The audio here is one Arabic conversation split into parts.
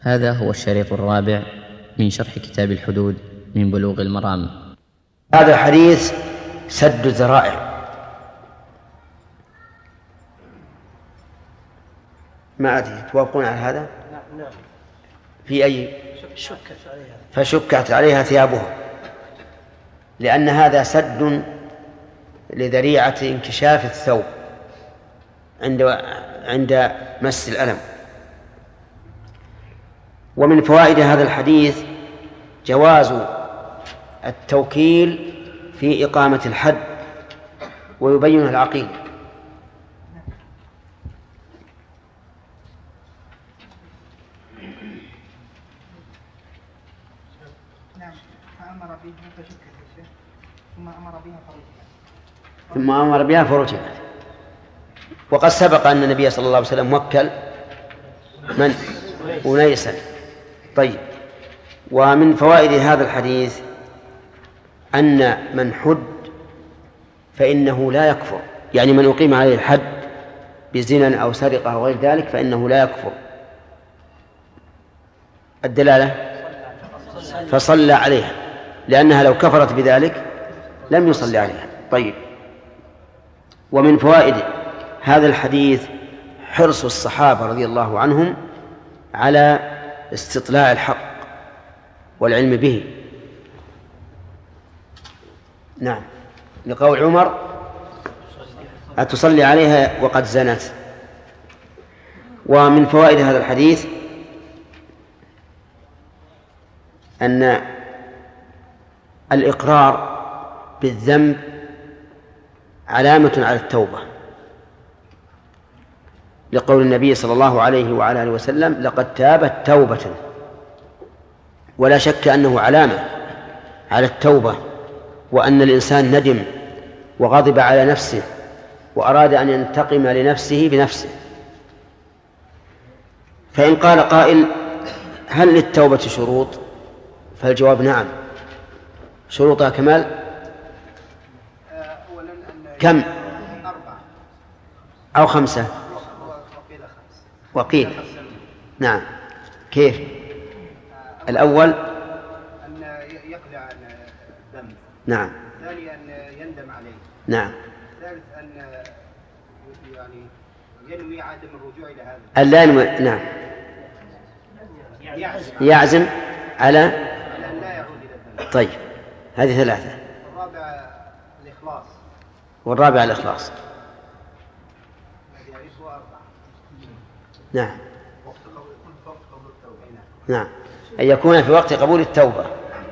هذا هو الشريط الرابع من شرح كتاب الحدود من بلوغ المرام. هذا الحديث سد الذرائع. ما أدري توافقون على هذا؟ نعم. في أي؟ شكت عليها فشكت عليها ثيابها، لأن هذا سد لذريعة انكشاف الثوب عند مس الألم. ومن فوائد هذا الحديث جواز التوكيل في إقامة الحد ويبينه العقيل. نعم. فأمر به فشكت ثم أمر بها فرجعت. وقد سبق أن النبي صلى الله عليه وسلم وكل من؟ أنيسا. طيب. ومن فوائد هذا الحديث أن من حد فإنه لا يكفر، يعني من أقيم عليه الحد بزنا أو سرقة أو غير ذلك فإنه لا يكفر. الدلالة فصلى عليها، لأنها لو كفرت بذلك لم يصلي عليها. طيب. ومن فوائد هذا الحديث حرص الصحابة رضي الله عنهم على استطلاع الحق والعلم به. نعم، لقول عمر: أتصلي عليها وقد زنت. ومن فوائد هذا الحديث أن الإقرار بالذنب علامة على التوبة، لقول النبي صلى الله عليه وعلى آله وسلم: لقد تابت توبة. ولا شك أنه علامة على التوبة، وأن الإنسان ندم وغضب على نفسه وأراد أن ينتقم لنفسه بنفسه. فإن قال قائل: هل للتوبة شروط؟ فالجواب: نعم، شروطها كمال. كم؟ 4 أو 5؟ وقيل نعم. كيف؟ الأول أن يقلع الذنب. نعم. ثانيا أن يندم عليه. نعم. ثالث أن يعني ينوي عدم الرجوع إلى هذا. ألا ينوي. نعم. يعزم على أن لا يعود إلى الذنب. طيب، هذه 3. والرابع الإخلاص. نعم. نعم، أن يكون في وقت قبول التوبة.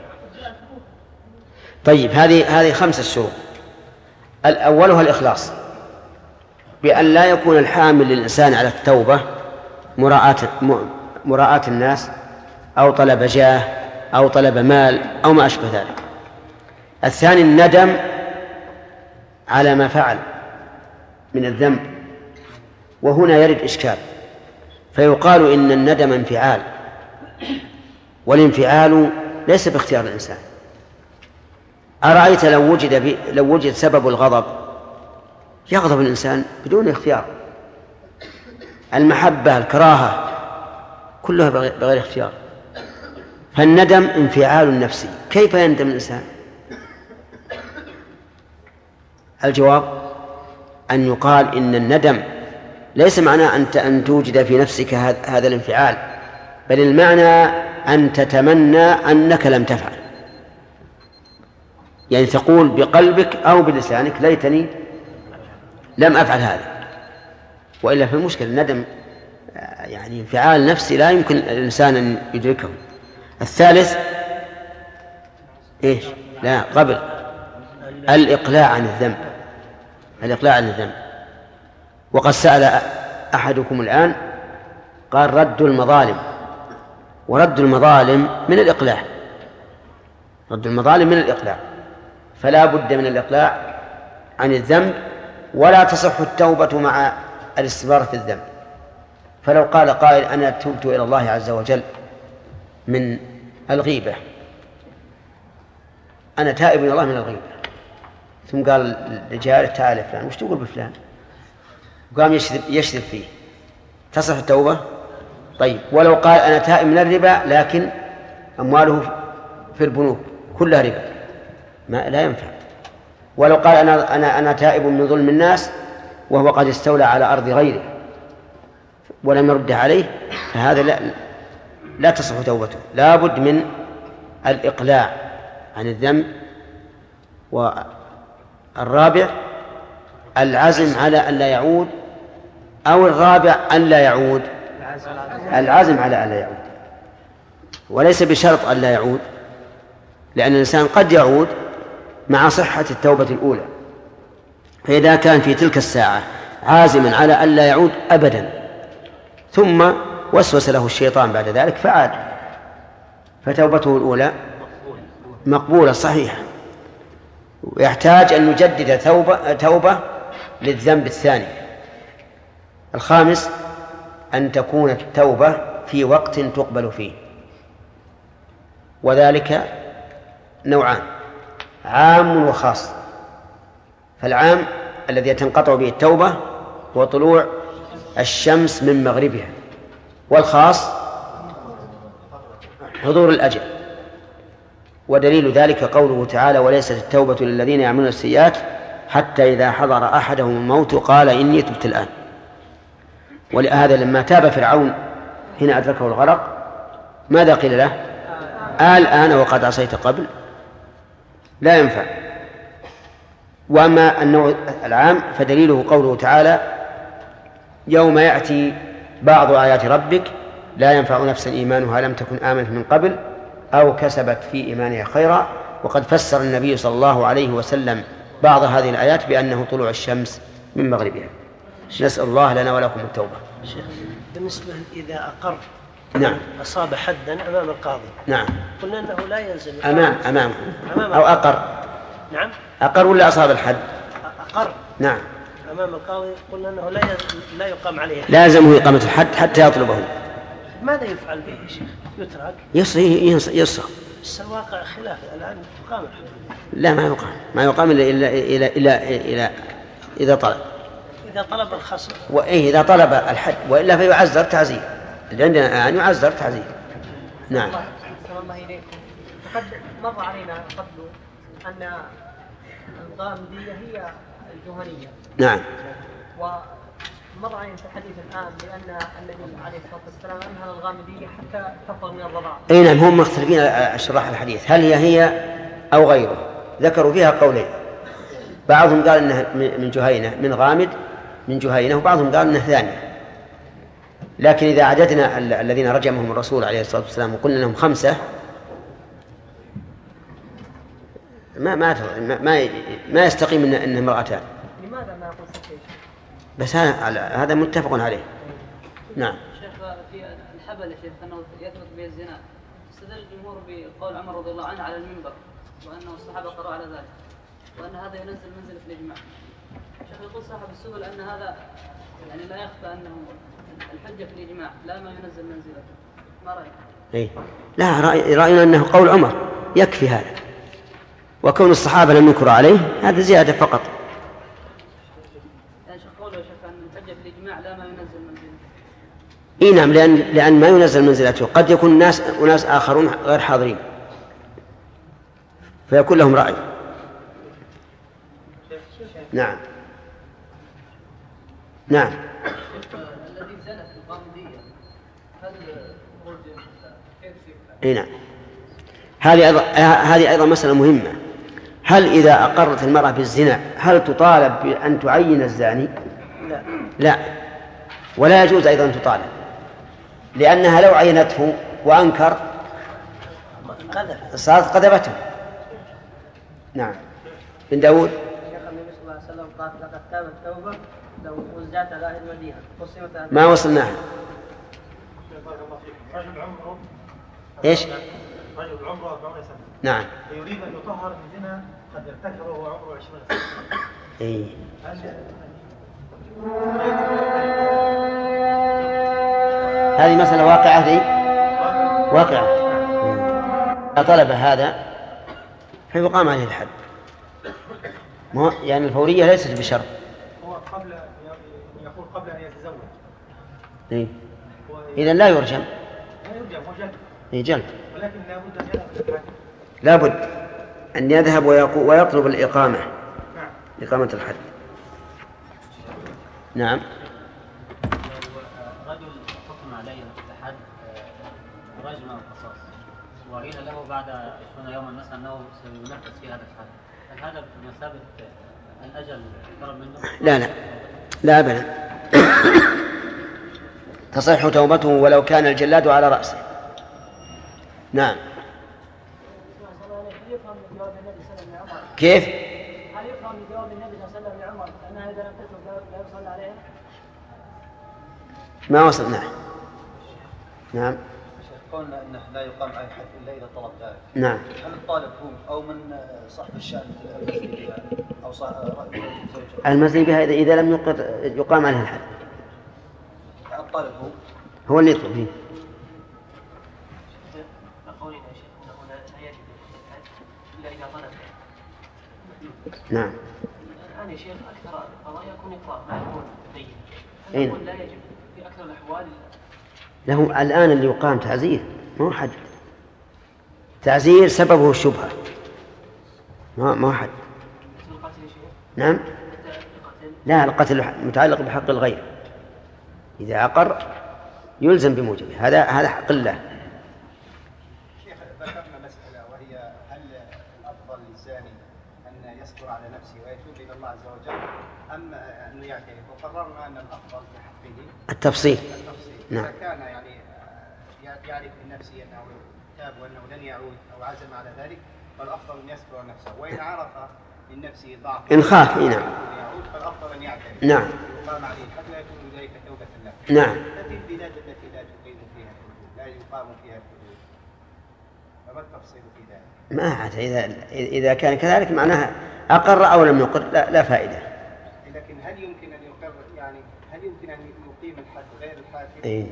طيب، هذه 5 شروط. الأولها الإخلاص، بأن لا يكون الحامل للإنسان على التوبة مراءة الناس أو طلب جاه أو طلب مال أو ما أشبه ذلك. الثاني الندم على ما فعل من الذنب، وهنا يرد إشكال، فيقال إن الندم انفعال، والانفعال ليس باختيار الإنسان. أرأيت لو وجد سبب الغضب، يغضب الإنسان بدون اختيار. المحبة، الكراهة، كلها بغير اختيار. فالندم انفعال نفسي، كيف يندم الإنسان؟ الجواب أن يقال إن الندم ليس معناه أن توجد في نفسك هذا الانفعال، بل المعنى أن تتمنى أنك لم تفعل، يعني تقول بقلبك أو بلسانك: ليتني لم أفعل هذا. وإلا في المشكلة الندم يعني انفعال نفسي لا يمكن الإنسان أن يدركه. الثالث إيش؟ لا، قبل الإقلاع عن الذنب. الإقلاع عن الذنب. وقد سأل أحدكم الآن قال: رد المظالم. ورد المظالم من الإقلاع. رد المظالم من الإقلاع، فلا بد من الإقلاع عن الذنب، ولا تصح التوبة مع الاستمرار في الذنب. فلو قال قائل: أنا تبت إلى الله عز وجل من الغيبة، أنا تائب إلى الله من الغيبة، ثم قال لجاره: تعال فلان، وش تقول بفلان؟ وقام يشذب فيه، تصح التوبة؟ طيب ولو قال أنا تائب من الربا لكن أمواله في البنوك كلها ربا لا ينفع. ولو قال أنا تائب من ظلم الناس وهو قد استولى على أرض غيره ولم يرد عليه فهذا لا تصح توبته، لا بد من الإقلاع عن الذنب. والرابع العزم على أن لا يعود، أو الرابع أن لا يعود، العزم على أن لا يعود، وليس بشرط أن لا يعود، لأن الإنسان قد يعود مع صحة التوبة الأولى. فإذا كان في تلك الساعة عازما على أن لا يعود أبدا ثم وسوس له الشيطان بعد ذلك فعاد، فتوبته الأولى مقبولة صحيحة، ويحتاج أن يجدد توبة للذنب الثاني. الخامس أن تكون التوبة في وقت تقبل فيه، وذلك نوعان: عام وخاص. فالعام الذي تنقطع به التوبة هو طلوع الشمس من مغربها، والخاص حضور الأجل. ودليل ذلك قوله تعالى: وليست التوبة للذين يعملون السيئات حتى إذا حضر أحدهم الموت قال إني تبت الآن. ولهذا لما تاب فرعون حين أدركه الغرق ماذا قيل له؟ الآن وقد عصيت قبل، لا ينفع. وأما النوع العام فدليله قوله تعالى: يوم يأتي بعض آيات ربك لا ينفع نفسا إيمانها لم تكن آمنت من قبل أو كسبت في إيمانها خيرا. وقد فسر النبي صلى الله عليه وسلم بعض هذه الآيات بأنه طلوع الشمس من مغربها. نسأل الله لنا ولكم التوبة. بالنسبة إذا أقر نعم أصاب حدا أمام القاضي، نعم قلنا أنه لا يلزم أمام أو أقر. نعم أقر ولا أصاب الحد؟ أقر نعم أمام القاضي، قلنا أنه لا يقام عليه، لازمه إقامة الحد حتى يطلبه. ماذا يفعل به يا شيخ؟ يترك؟ يصرخ. بس الواقع خلاف، الآن تقام الحد. لا ما يقام إلا إذا طلب. إذا طلب الخصم وإيه إذا طلب الحد، وإلا فيعزر تعزير. اللي عندنا الآن يعزر تعزير. نعم. الله إليكم. فقد مر علينا قبل أن الغامدية هي الجهنية. نعم. ومر علينا في الحديث الآن بأن النبي عليه الصلاة والسلام أنهى الغامدية حتى تفرغ من الرضاعة. أي نعم، هم مختلفين شراح الحديث هل هي أو غيره، ذكروا فيها قولين. بعضهم قال أنها من جهينة، من غامد من جهينة، وبعضهم قال أنها ثانية. لكن إذا عددنا الذين رجمهم الرسول عليه الصلاة والسلام وقلنا لهم 5 ما يستقيم إن امرأتان. لماذا ما يقول شيء؟ بس هذا متفق عليه. نعم. شيخ في الحبل شيخ أنه يثبت به الزنا، استدل الجمهور بقول عمر رضي الله عنه على المنبر وأنه الصحابة قرأوا على ذلك وأن هذا ينزل منزلة الإجماع. شيخ يقول صاحب السبل أن هذا يعني لا يخفى أنه الحجة في الإجماع لا ما ينزل منزلته. ما رأيك؟ إيه؟ لا، رأينا أنه قول عمر يكفي هذا، وكون الصحابة لم ينكروا عليه هذا زيادة فقط. يعني شيخ قوله شيخ أن الحجة في الإجماع لا ما ينزل منزلته. إيه نعم، لأن ما ينزل منزلته قد يكون أناس آخرون غير حاضرين فيكون لهم رأي. نعم نعم. الذي زنى في الغامدية هل خروج كيف اي نعم. هذه أيضا مسألة مهمة. هل إذا أقرت المرأة بالزنا هل تطالب بأن تعين الزاني؟ لا، ولا يجوز أيضا أن تطالب، لأنها لو عينته وأنكر صارت قذفته. نعم. بن داود. شيخ النبي صلى الله عليه وسلم قال: لقد تابت توبة لو وزعت على أهل المدينة. ما وصلناها. رجل عمره إيش؟ رجل عمره 40 سنة. نعم. يريد أن يطهر من زنا قد ارتكبه وهو عمره 20 سنة. إيه. هذه مسألة واقعة ذي واقعة. طلب هذا فيقام عليه الحد. يعني الفورية ليست بشرط. هو قبل يقول قبل أن يتزوج. إيه؟ هو إذن لا يرجم. لا يرجم وجلد. جلد. ولكن لابد أن يذهب الحاكم. لابد أن يذهب ويطلب الإقامة. نعم. إقامة الحد. نعم. رجل حكم عليه الحد رجم أو قصاص وقيل له بعد 20 يوما مثلا أنه سينفذ في هذا الحد، هل هذا بمثابة الأجل قرب منه؟ لا أبدا. تصح توبته ولو كان الجلاد على رأسه. نعم. كيف؟ هل يفهم من جواب النبي صلى الله عليه وسلم لعمر أنها إذا لم تترك لا يصلى عليها؟ ما وصلنا. نعم. قلنا أنه لا يقام على الحد إلا إذا طلب ذلك. نعم. هل الطالب هو أو من صاحب الشأن المزني بها أو صاحب المزني بها إذا لم يقام عليه الحد؟ الطالب هو اللي يطلب فيه. نعم. الآن يا شيخ أكثر القضايا يكون إقرار ما يكون دين. أين؟ لا يجب في أكثر الأحوال. له الآن اللي يقام تعزير مو حد. تعزير سببه الشبهة ما حد. نعم. لا، القتل متعلق بحق الغير، إذا عقر يلزم بموجبه، هذا حق الله. شيخ ذكرنا مسألة وهي هل الأفضل للزاني أن يصبر على نفسه ويتوب إلى الله عز وجل أم أنه يعترف؟ وقررنا أن الأفضل في حقه التفصيل. نعم. إذا كان يعني يعرف من نفسه أنه تاب وأنه لن يعود أو عزم على ذلك فالأفضل أن يصبر نفسه، وإن عرف من نفسه ضعف إن خاف نعم يعود فالأفضل أن يعترف. نعم. يقام عليه حتى لا يكون ذلك توبة له. نعم. هذه البلاد التي لا تقيم فيها الحدود لا يقام فيها الحدود، فما التفصيل في ذلك؟ ما عاد إذا كان كذلك معناها أقر أو لم يقر لا فائدة. لكن هل يمكن أن يقر يعني هل يمكن أن يقيم الحد غير الحاكم؟ إيه.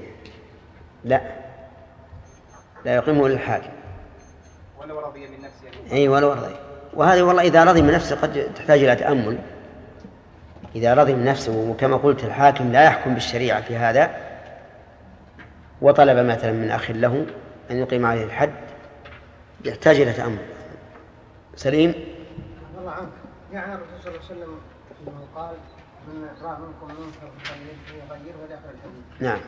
لا يقيمه للحاكم ولو رضي من نفسه. أي ولو رضي. وهذه والله إذا رضي من نفسه قد تحتاج إلى تأمل. إذا رضي من نفسه وكما قلت الحاكم لا يحكم بالشريعة في هذا وطلب مثلا من أخ له أن يقيم عليه الحد يحتاج إلى تأمل. سليم. الله عنك. يعني الرسول صلى الله عليه وسلم قال من رأى منكم منكر فليغيره وداخل الحدود. نعم.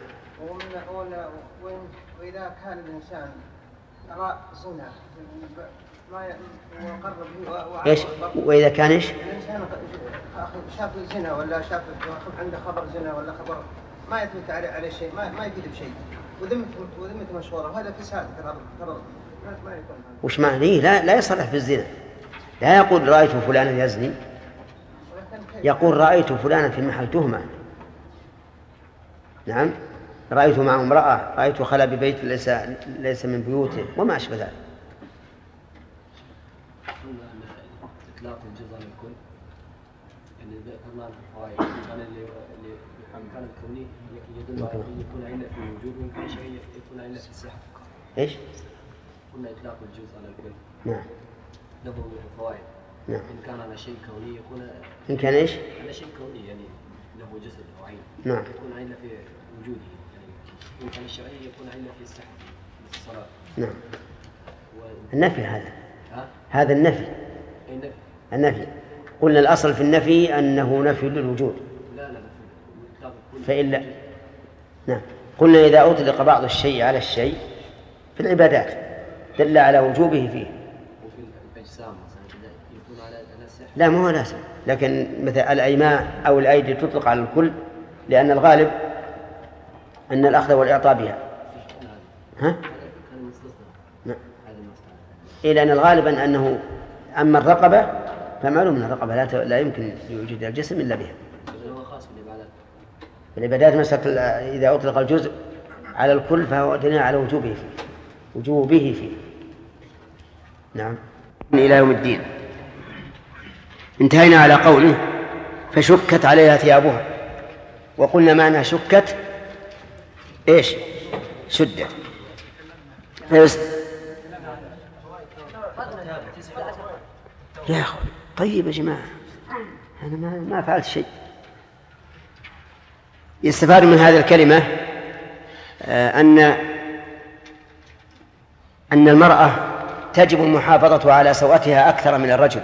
وإذا كان الإنسان رأى زنا ما يقرب به إيش؟ وإذا كان إيش؟ الإنسان شاف الزنا ولا شاف عنده خبر زنا ولا خبر ما يثبت عليه شيء ما يفيد بشيء وذمته مشهورة وهذا فساد ترى ما يكون. وش معنى؟ لا يصلح في الزنا. لا يقول رأيت فلانا يزني، يقول رأيت فلانا في محل تهمة. نعم. رأيت مع امرأة، رأيت خلا ببيت ليس من بيوته وما أشبه ذلك. إطلاق الجزء للكل يعني ذكرنا الفوائد كان اللي كان الكوني يدل على أن يكون علة في الوجود ويمكن شيء يكون علة في الصحة. إيش؟ قلنا إطلاق الجزء على الكل. نعم. له فوائد. نعم. إن كان على شيء كوني يكون. إن كان إيش؟ على شيء كوني يعني له جسد أو عين. نعم. يكون علة في وجوده يعني إن كان الشرعي يكون علة في الصحة في الصلاة. نعم. النفي هذا النفي. النفي قلنا الأصل في النفي أنه نفي للوجود. لا فإلا نعم. قلنا إذا أطلق بعض الشيء على الشيء في العبادات دل على وجوبه فيه. وفي الأجسام مثلا يكون على السحر. لا ما هو لازم، لكن مثل الأيماء أو الأيدي تطلق على الكل لأن الغالب أن الأخذ والإعطاء بها. ها؟ نعم. إلى أن الغالب أنه أما الرقبة فمعلوم من الرقبة لا يمكن يوجد الجسم إلا بها. العبادات مسألة إذا أطلق الجزء على الكل فهو دليل على وجوبه فيه. نعم. إلى يوم الدين. انتهينا على قوله فشكت عليها ثيابها، وقلنا معنى شكت إيش؟ شدت. يا أخي طيب يا جماعة أنا ما فعلت شيء. يستفاد من هذه الكلمة أن المرأة تجب المحافظة على سوءتها أكثر من الرجل.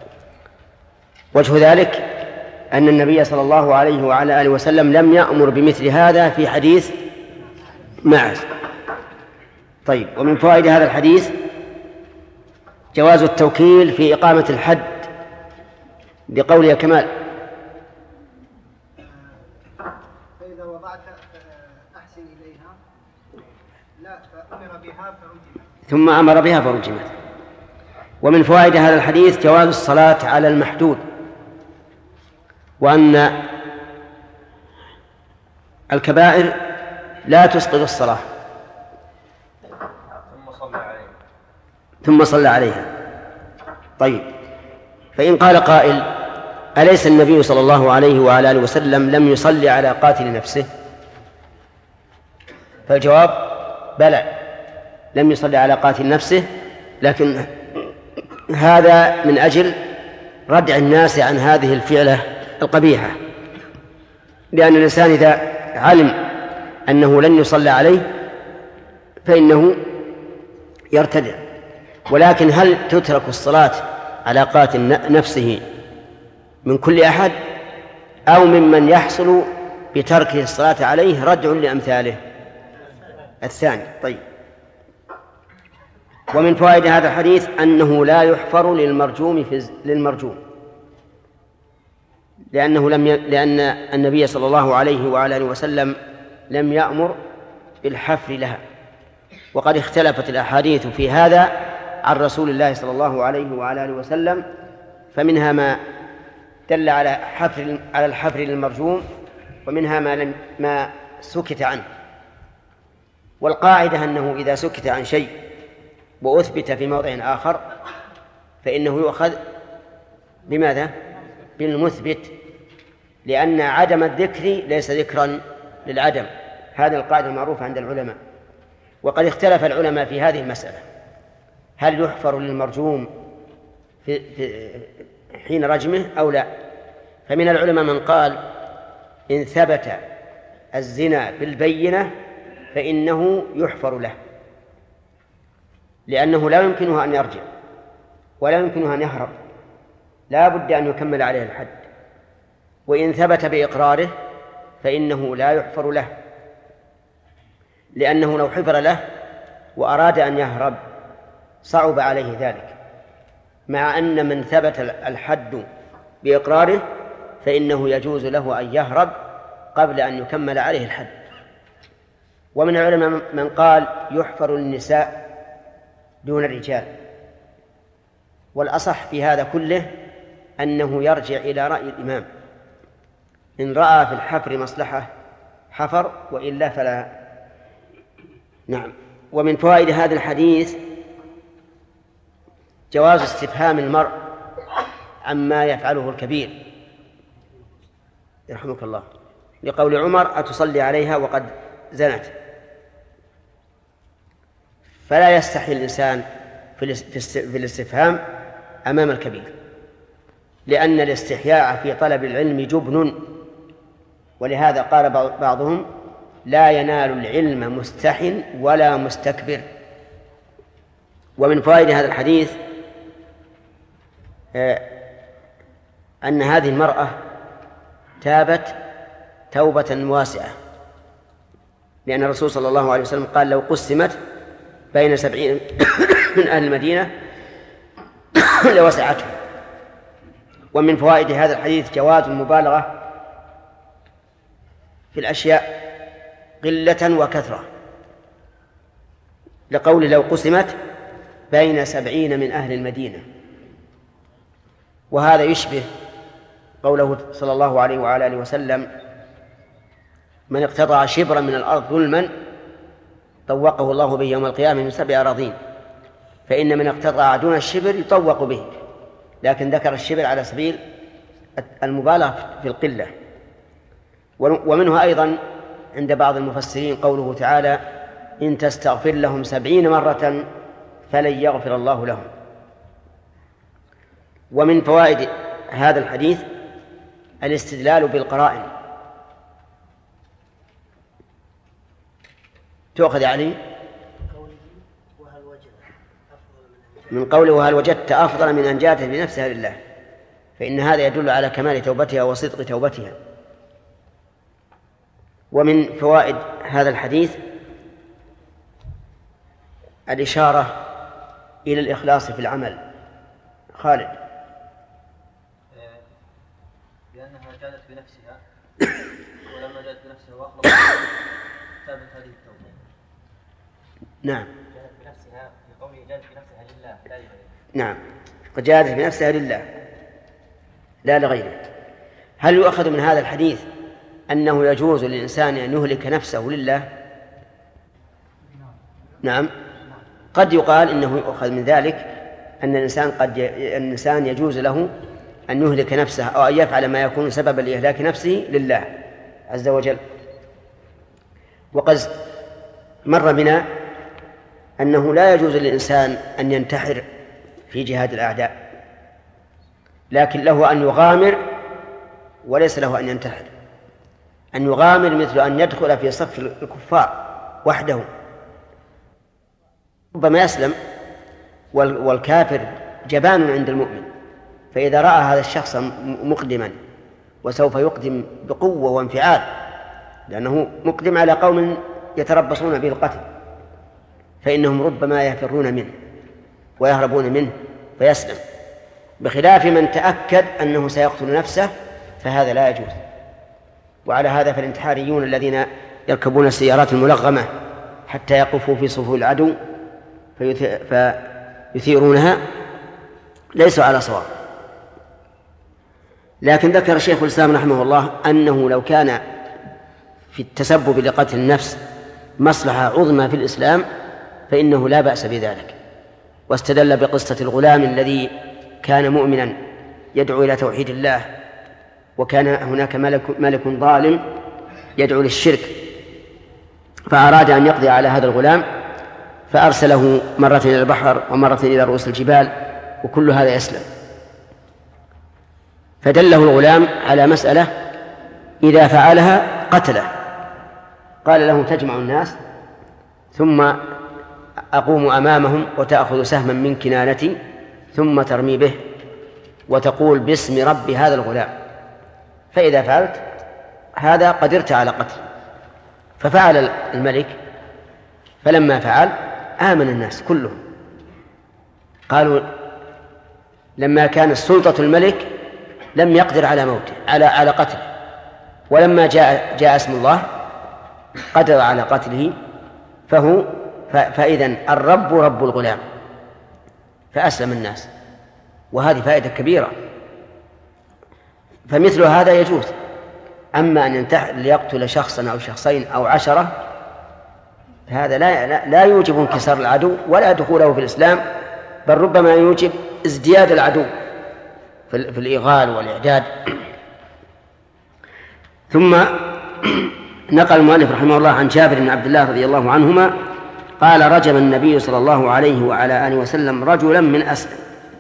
وجه ذلك أن النبي صلى الله عليه وعلى آله وسلم لم يأمر بمثل هذا في حديث معز. طيب، ومن فوائد هذا الحديث جواز التوكيل في إقامة الحد بقول يا كمال: فإذا وضعت أحسن إليها لا فأمر بها فرجمت. ثم أمر بها فرجمت. ومن فوائد هذا الحديث جواز الصلاة على المحدود، وأن الكبائر لا تسقط الصلاة. ثم صلى عليها. طيب، فإن قال قائل: أليس النبي صلى الله عليه وعلى آله وسلم لم يصلي على قاتل نفسه؟ فالجواب: بلى، لم يصلي على قاتل نفسه، لكن هذا من أجل ردع الناس عن هذه الفعلة القبيحة، لأن الإنسان إذا علم أنه لن يصلى عليه فإنه يرتدع. ولكن هل تترك الصلاة على قاتل نفسه من كل أحد، أو ممن يحصل بتركه الصلاة عليه ردع لأمثاله؟ الثاني. طيب، ومن فوائد هذا الحديث أنه لا يحفر للمرجوم لأن النبي صلى الله عليه وعلى آله وسلم لم يأمر بالحفر لها. وقد اختلفت الأحاديث في هذا عن رسول الله صلى الله عليه وعلى آله وسلم، فمنها ما دل على الحفر للمرجوم، ومنها ما سكت عنه. والقاعدة أنه إذا سكت عن شيء وأثبت في موضع آخر فإنه يؤخذ بماذا؟ بالمثبت، لأن عدم الذكر ليس ذكرا للعدم. هذه القاعدة المعروفة عند العلماء. وقد اختلف العلماء في هذه المسألة: هل يحفر للمرجوم في حين رجمه أو لا؟ فمن العلماء من قال: إن ثبت الزنا بالبينة فإنه يحفر له، لأنه لا يمكنه أن يرجع ولا يمكنه أن يهرب، لا بد أن يكمل عليه الحد. وإن ثبت بإقراره فإنه لا يحفر له، لأنه لو حفر له وأراد أن يهرب صعب عليه ذلك، مع أن من ثبت الحد بإقراره فإنه يجوز له أن يهرب قبل أن يكمل عليه الحد. ومن العلماء من قال يحفر النساء دون الرجال، والأصح في هذا كله أنه يرجع إلى رأي الإمام، إن رأى في الحفر مصلحة حفر، وإلا فلا. نعم. ومن فوائد هذا الحديث جواز استفهام المرء عما يفعله الكبير، يرحمك الله، لقول عمر: أتصلي عليها وقد زنت. فلا يستحي الإنسان في الاستفهام أمام الكبير، لأن الاستحياء في طلب العلم جبن. ولهذا قال بعضهم: لا ينال العلم مستح ولا مستكبر. ومن فوائد هذا الحديث أن هذه المرأة تابت توبة واسعة، لأن الرسول صلى الله عليه وسلم قال: لو قسمت بين 70 من أهل المدينة لوسعته. ومن فوائد هذا الحديث جواز المبالغة في الأشياء قلة وكثرة، لقول لو قسمت بين 70 من أهل المدينة. وهذا يشبه قوله صلى الله عليه وعلى آله وسلم: من اقتطع شبرا من الأرض ظلما طوقه الله به يوم القيامة من 7 أراضين. فإن من اقتطع دون الشبر يطوق به، لكن ذكر الشبر على سبيل المبالغة في القلة. ومنه أيضا عند بعض المفسرين قوله تعالى: إن تستغفر لهم 70 مرة فلن يغفر الله لهم. ومن فوائد هذا الحديث الاستدلال بالقرائن، تؤخذ علي من قوله وهل وجدت أفضل من أن جاءت بنفسها لله، فإن هذا يدل على كمال توبتها وصدق توبتها. ومن فوائد هذا الحديث الإشارة إلى الإخلاص في العمل. خالد. لأنها جادت بنفسها ولما جادت بنفسها وأخلصت ثابت هذه التوبة. نعم. جادت بنفسها في قوله جادت بنفسها لله لا لغيره. نعم، قد جادت بنفسها لله لا لغيره. هل يؤخذ من هذا الحديث أنه يجوز للإنسان أن يهلك نفسه لله؟ نعم، قد يقال إنه يؤخذ من ذلك أن الإنسان يجوز له أن يهلك نفسه أو أن يفعل ما يكون سببا لإهلاك نفسه لله عز وجل. وقد مر بنا أنه لا يجوز للإنسان أن ينتحر في جهاد الأعداء، لكن له أن يغامر وليس له أن ينتحر. أن يغامر مثل أن يدخل في صف الكفار وحده، ربما يسلم والكافر جبان عند المؤمن، فإذا رأى هذا الشخص مقدما وسوف يقدم بقوة وانفعال لأنه مقدم على قوم يتربصون به القتل، فإنهم ربما يفرون منه ويهربون منه فيسلم، بخلاف من تأكد أنه سيقتل نفسه فهذا لا يجوز. وعلى هذا فالانتحاريون الذين يركبون السيارات الملغمة حتى يقفوا في صفوف العدو فيثيرونها ليسوا على صواب. لكن ذكر شيخ الإسلام رحمه الله أنه لو كان في التسبب لقتل النفس مصلحة عظمى في الإسلام فإنه لا بأس بذلك، واستدل بقصة الغلام الذي كان مؤمنا يدعو إلى توحيد الله، وكان هناك ملك ظالم يدعو للشرك، فأراد أن يقضي على هذا الغلام فأرسله مرة إلى البحر ومرة إلى رؤوس الجبال، وكل هذا يسلم. فدله الغلام على مسألة إذا فعلها قتله، قال له تجمع الناس ثم أقوم أمامهم وتأخذ سهما من كنانتي ثم ترمي به وتقول باسم رب هذا الغلام، فإذا فعلت هذا قدرت على قتل. ففعل الملك، فلما فعل آمن الناس كلهم، قالوا لما كان السلطة الملك لم يقدر على موته على قتله، ولما جاء اسم الله قدر على قتله، فإذن الرب رب الغلام، فأسلم الناس. وهذه فائدة كبيرة، فمثل هذا يجوز. أما أن ينتحر ليقتل شخصا أو شخصين أو 10 هذا لا يوجب انكسار العدو ولا دخوله في الإسلام، بل ربما يوجب ازدياد العدو في الإغال والإعداد. ثم نقل المؤلف رحمه الله عن جابر بن عبد الله رضي الله عنهما قال رجم النبي صلى الله عليه وعلى آله وسلم رجلا من أسلم.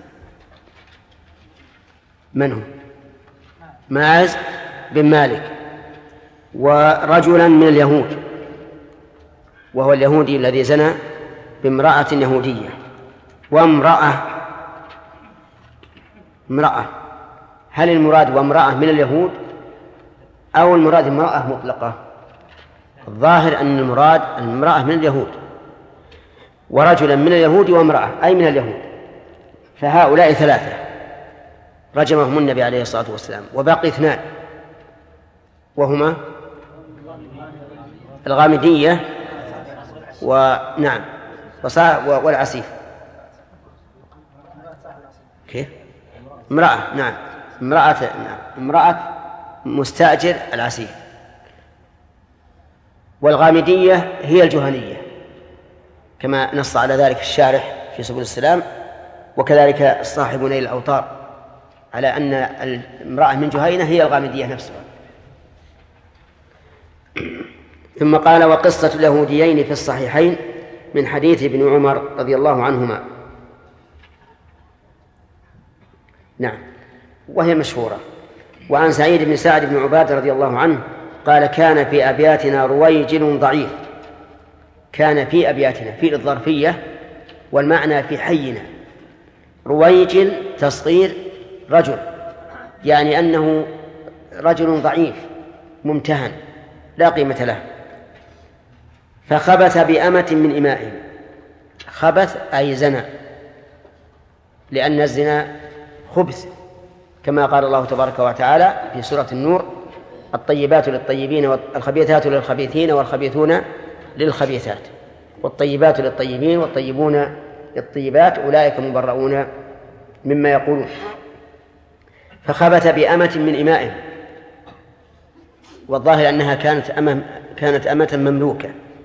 من هو؟ ماعز بن مالك. ورجلا من اليهود، وهو اليهودي الذي زنى بامرأة يهودية. وامرأة، هل المراد وامرأة من اليهود أو المراد امرأة مطلقة؟ الظاهر أن المراد المرأة من اليهود، ورجلا من اليهود وامرأة أي من اليهود، فهؤلاء 3 رجمهم النبي عليه الصلاة والسلام. وبقي 2 وهما الغامدية ونعم والعسيف. كيف؟ امرأة، نعم امرأة مستأجر العسيف. والغامدية هي الجهنية كما نص على ذلك الشارح في سبل السلام، وكذلك صاحب نيل الأوطار على أن المرأة من جهينة هي الغامدية نفسها. ثم قال وقصة اليهوديين في الصحيحين من حديث ابن عمر رضي الله عنهما. نعم، وهي مشهورة. وعن سعيد بن سعد بن عبادة رضي الله عنه قال كان في أبياتنا رويجل ضعيف كان في أبياتنا في الظرفية والمعنى في حينا. رويجل تصغير رجل، يعني أنه رجل ضعيف ممتهن لا قيمة له. فخبث بأمة من إمائهم. خبث أي زنا، لأن الزنا خبث، كما قال الله تبارك وتعالى في سورة النور: الطيبات للطيبين والخبيثات للخبيثين والخبيثون للخبيثات والطيبات للطيبين والطيبون للطيبات أولئك مبرؤون مما يقولون. فخبث بأمة من إمائهم، والظاهر أنها كانت أمة مملوكة.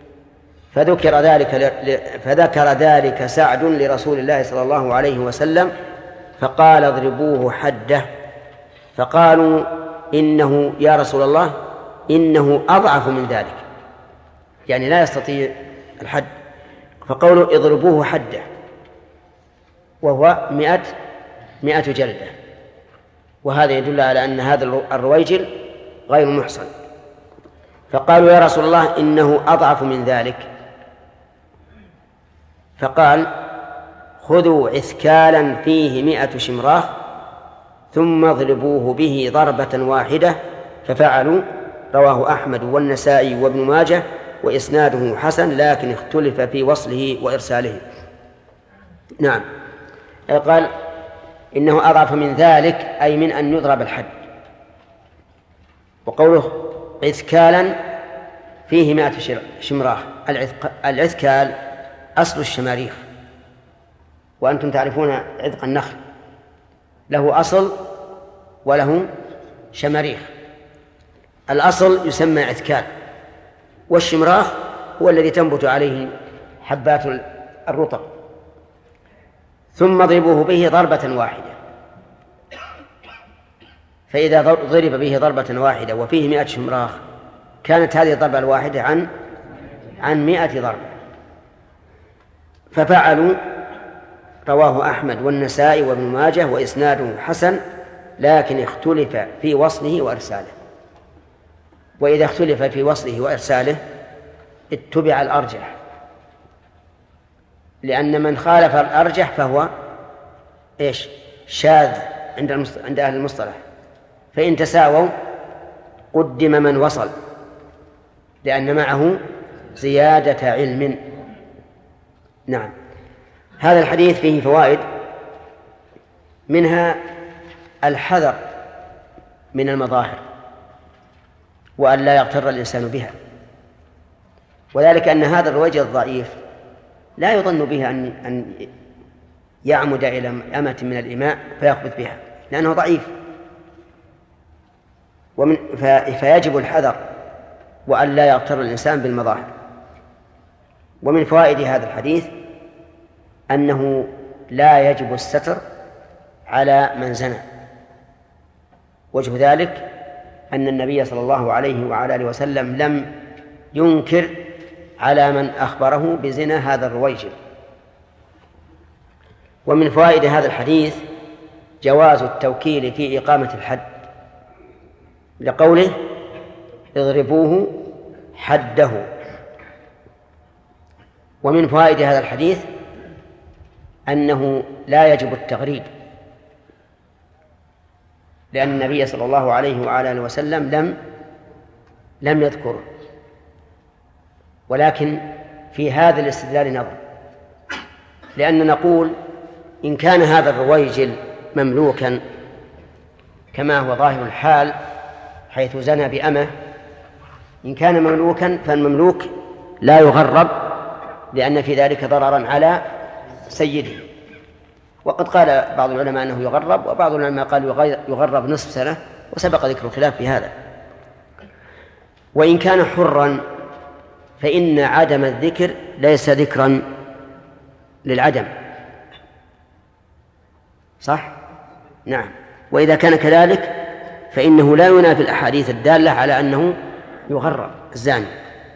فذكر ذلك سعد لرسول الله صلى الله عليه وسلم فقال: اضربوه حده. فقالوا: إنه يا رسول الله إنه أضعف من ذلك، يعني لا يستطيع الحد. فقولوا: اضربوه حده، وهو 100 جلدة. وهذا يدل على أن هذا الرويجل غير محصن. فقالوا: يا رسول الله إنه أضعف من ذلك. فقال: خذوا عثكالا فيه 100 شمراخ ثم اضربوه به ضربة واحدة. ففعلوا. رواه أحمد والنسائي وابن ماجه وإسناده حسن، لكن اختلف في وصله وإرساله. نعم، قال إنه أضعف من ذلك أي من أن يضرب الحد. وقوله عثكالا فيه 100 شمراخ. العثكال أصل الشماريخ، وأنتم تعرفون عذق النخل له أصل وله شماريخ. الأصل يسمى عثكال، والشمراخ هو الذي تنبت عليه حبات الرطب. ثم اضربوه به ضربة واحدة. فإذا ضرب به ضربة واحدة وفيه 100 شمراخ كانت هذه الضربة الواحدة عن 100 ضربة. ففعلوا. رواه أحمد والنسائي وابن ماجه وإسناده حسن، لكن اختلف في وصله وإرساله. وإذا اختلف في وصله وإرساله اتبع الأرجح، لأن من خالف الأرجح فهو شاذ عند أهل المصطلح. فإن تساووا قدم من وصل، لأن معه زيادة علم. نعم. هذا الحديث فيه فوائد، منها الحذر من المظاهر وأن لا يغتر الإنسان بها، وذلك أن هذا الرويجل الضعيف لا يظن به أن يعمد إلى أمة من الإماء فيخبث بها، لأنه ضعيف. فيجب الحذر وأن لا يغتر الإنسان بالمظاهر. ومن فوائد هذا الحديث أنه لا يجب الستر على من زنى. وجه ذلك أن النبي صلى الله عليه وعلى آله وسلم لم ينكر على من أخبره بزنا هذا الرويجل. ومن فوائد هذا الحديث جواز التوكيل في إقامة الحد، لقوله: اضربوه حده. ومن فوائد هذا الحديث أنه لا يجب التغريب، لأن النبي صلى الله عليه وعلى آله وسلم لم يذكره. ولكن في هذا الاستدلال نظر، لأن نقول إن كان هذا الرويجل مملوكا كما هو ظاهر الحال حيث زنى بأمه، إن كان مملوكا فالمملوك لا يغرب، لأن في ذلك ضررا على سيده. وقد قال بعض العلماء أنه يغرب، وبعض العلماء قال يغرب نصف سنة، وسبق ذكر الخلاف في هذا. وإن كان حرا فإن عدم الذكر ليس ذكرا للعدم، صح؟ نعم. وإذا كان كذلك فإنه لا ينافي الأحاديث الدالة على أنه يغرب الزاني.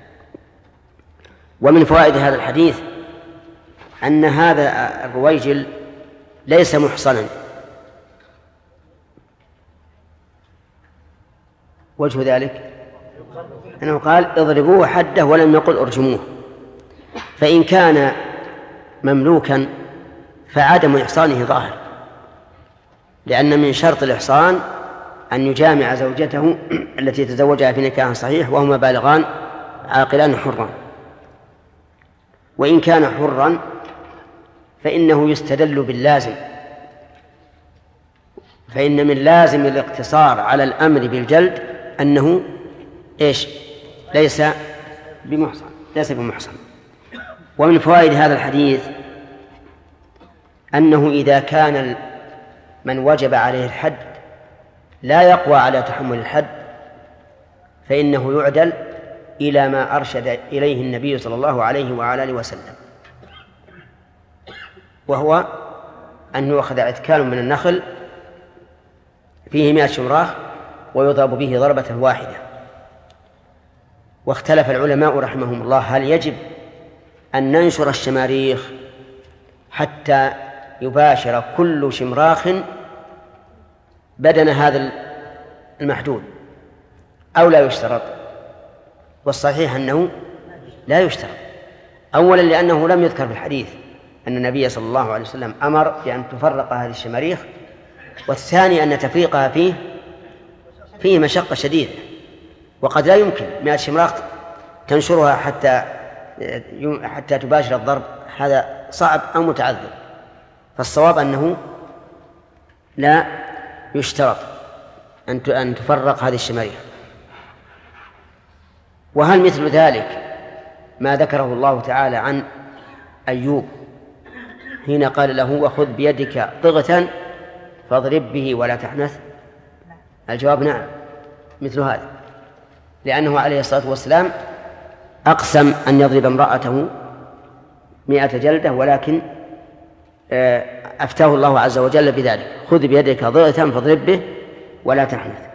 ومن فوائد هذا الحديث أن هذا الرويجل ليس محصنا. وجه ذلك أنه قال: اضربوه حده ولم يقل ارجموه. فإن كان مملوكا فعدم إحصانه ظاهر، لأن من شرط الإحصان أن يجامع زوجته التي تزوجها في نكاح صحيح وهما بالغان عاقلان حران. وإن كان حرا فإنه يستدل باللازم، فإن من لازم الاقتصار على الأمر بالجلد أنه ليس بمحصن. ومن فوائد هذا الحديث أنه إذا كان من وجب عليه الحد لا يقوى على تحمل الحد فإنه يعدل إلى ما أرشد إليه النبي صلى الله عليه وعلى آله وسلم، وهو أن يؤخذ عتكال من النخل فيه 100 شمراخ ويضرب به ضربة واحدة. واختلف العلماء رحمهم الله هل يجب أن ننشر الشماريخ حتى يباشر كل شمراخ بدن هذا المحدود أو لا يشترط؟ والصحيح أنه لا يشترط، أولا لأنه لم يذكر في الحديث أن النبي صلى الله عليه وسلم أمر بأن تفرق هذه الشماريخ، والثاني أن تفريقها فيه مشقة شديدة، وقد لا يمكن 100 شمراخ تنشرها حتى تباشر الضرب، هذا صعب أو متعذر. فالصواب أنه لا يشترط أن تفرق هذه الشماريخ. وهل مثل ذلك ما ذكره الله تعالى عن أيوب حين قال له وخذ بيدك ضغثا فاضرب به ولا تحنث؟ الجواب نعم، مثل هذا، لأنه عليه الصلاة والسلام أقسم أن يضرب امرأته 100 جلدة، ولكن أفتاه الله عز وجل بذلك: خذ بيدك ضغثا فاضرب به ولا تحنث.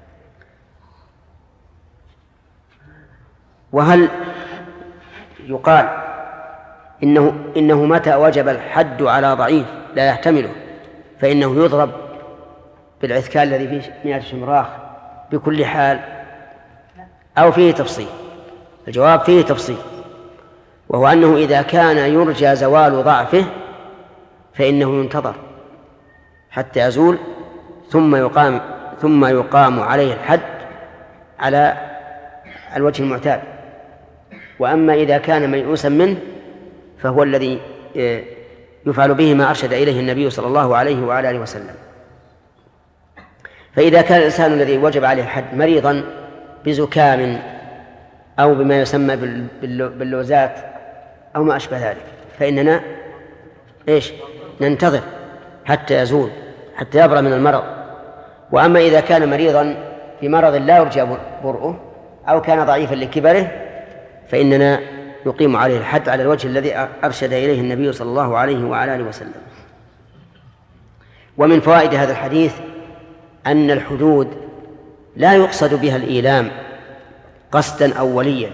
وهل يقال إنه متى وجب الحد على ضعيف لا يحتمله فإنه يضرب بالعثكال الذي فيه 100 شمراخ بكل حال، أو فيه تفصيل؟ الجواب فيه تفصيل، وهو أنه إذا كان يرجى زوال ضعفه فإنه ينتظر حتى يزول ثم يقام عليه الحد على الوجه المعتاد. وأما إذا كان ميؤوسا منه فهو الذي يفعل به ما أرشد إليه النبي صلى الله عليه وعلى آله وسلم. فإذا كان الإنسان الذي وجب عليه الحد مريضا بزكام أو بما يسمى باللوزات أو ما أشبه ذلك فإننا ننتظر حتى يزول، حتى يبرأ من المرض. وأما إذا كان مريضا بمرض لا يرجى برؤه أو كان ضعيفا لكبره فإننا نقيم عليه الحد على الوجه الذي أرشد إليه النبي صلى الله عليه وعلى آله وسلم. ومن فوائد هذا الحديث أن الحدود لا يقصد بها الإيلام قصدا أوليا،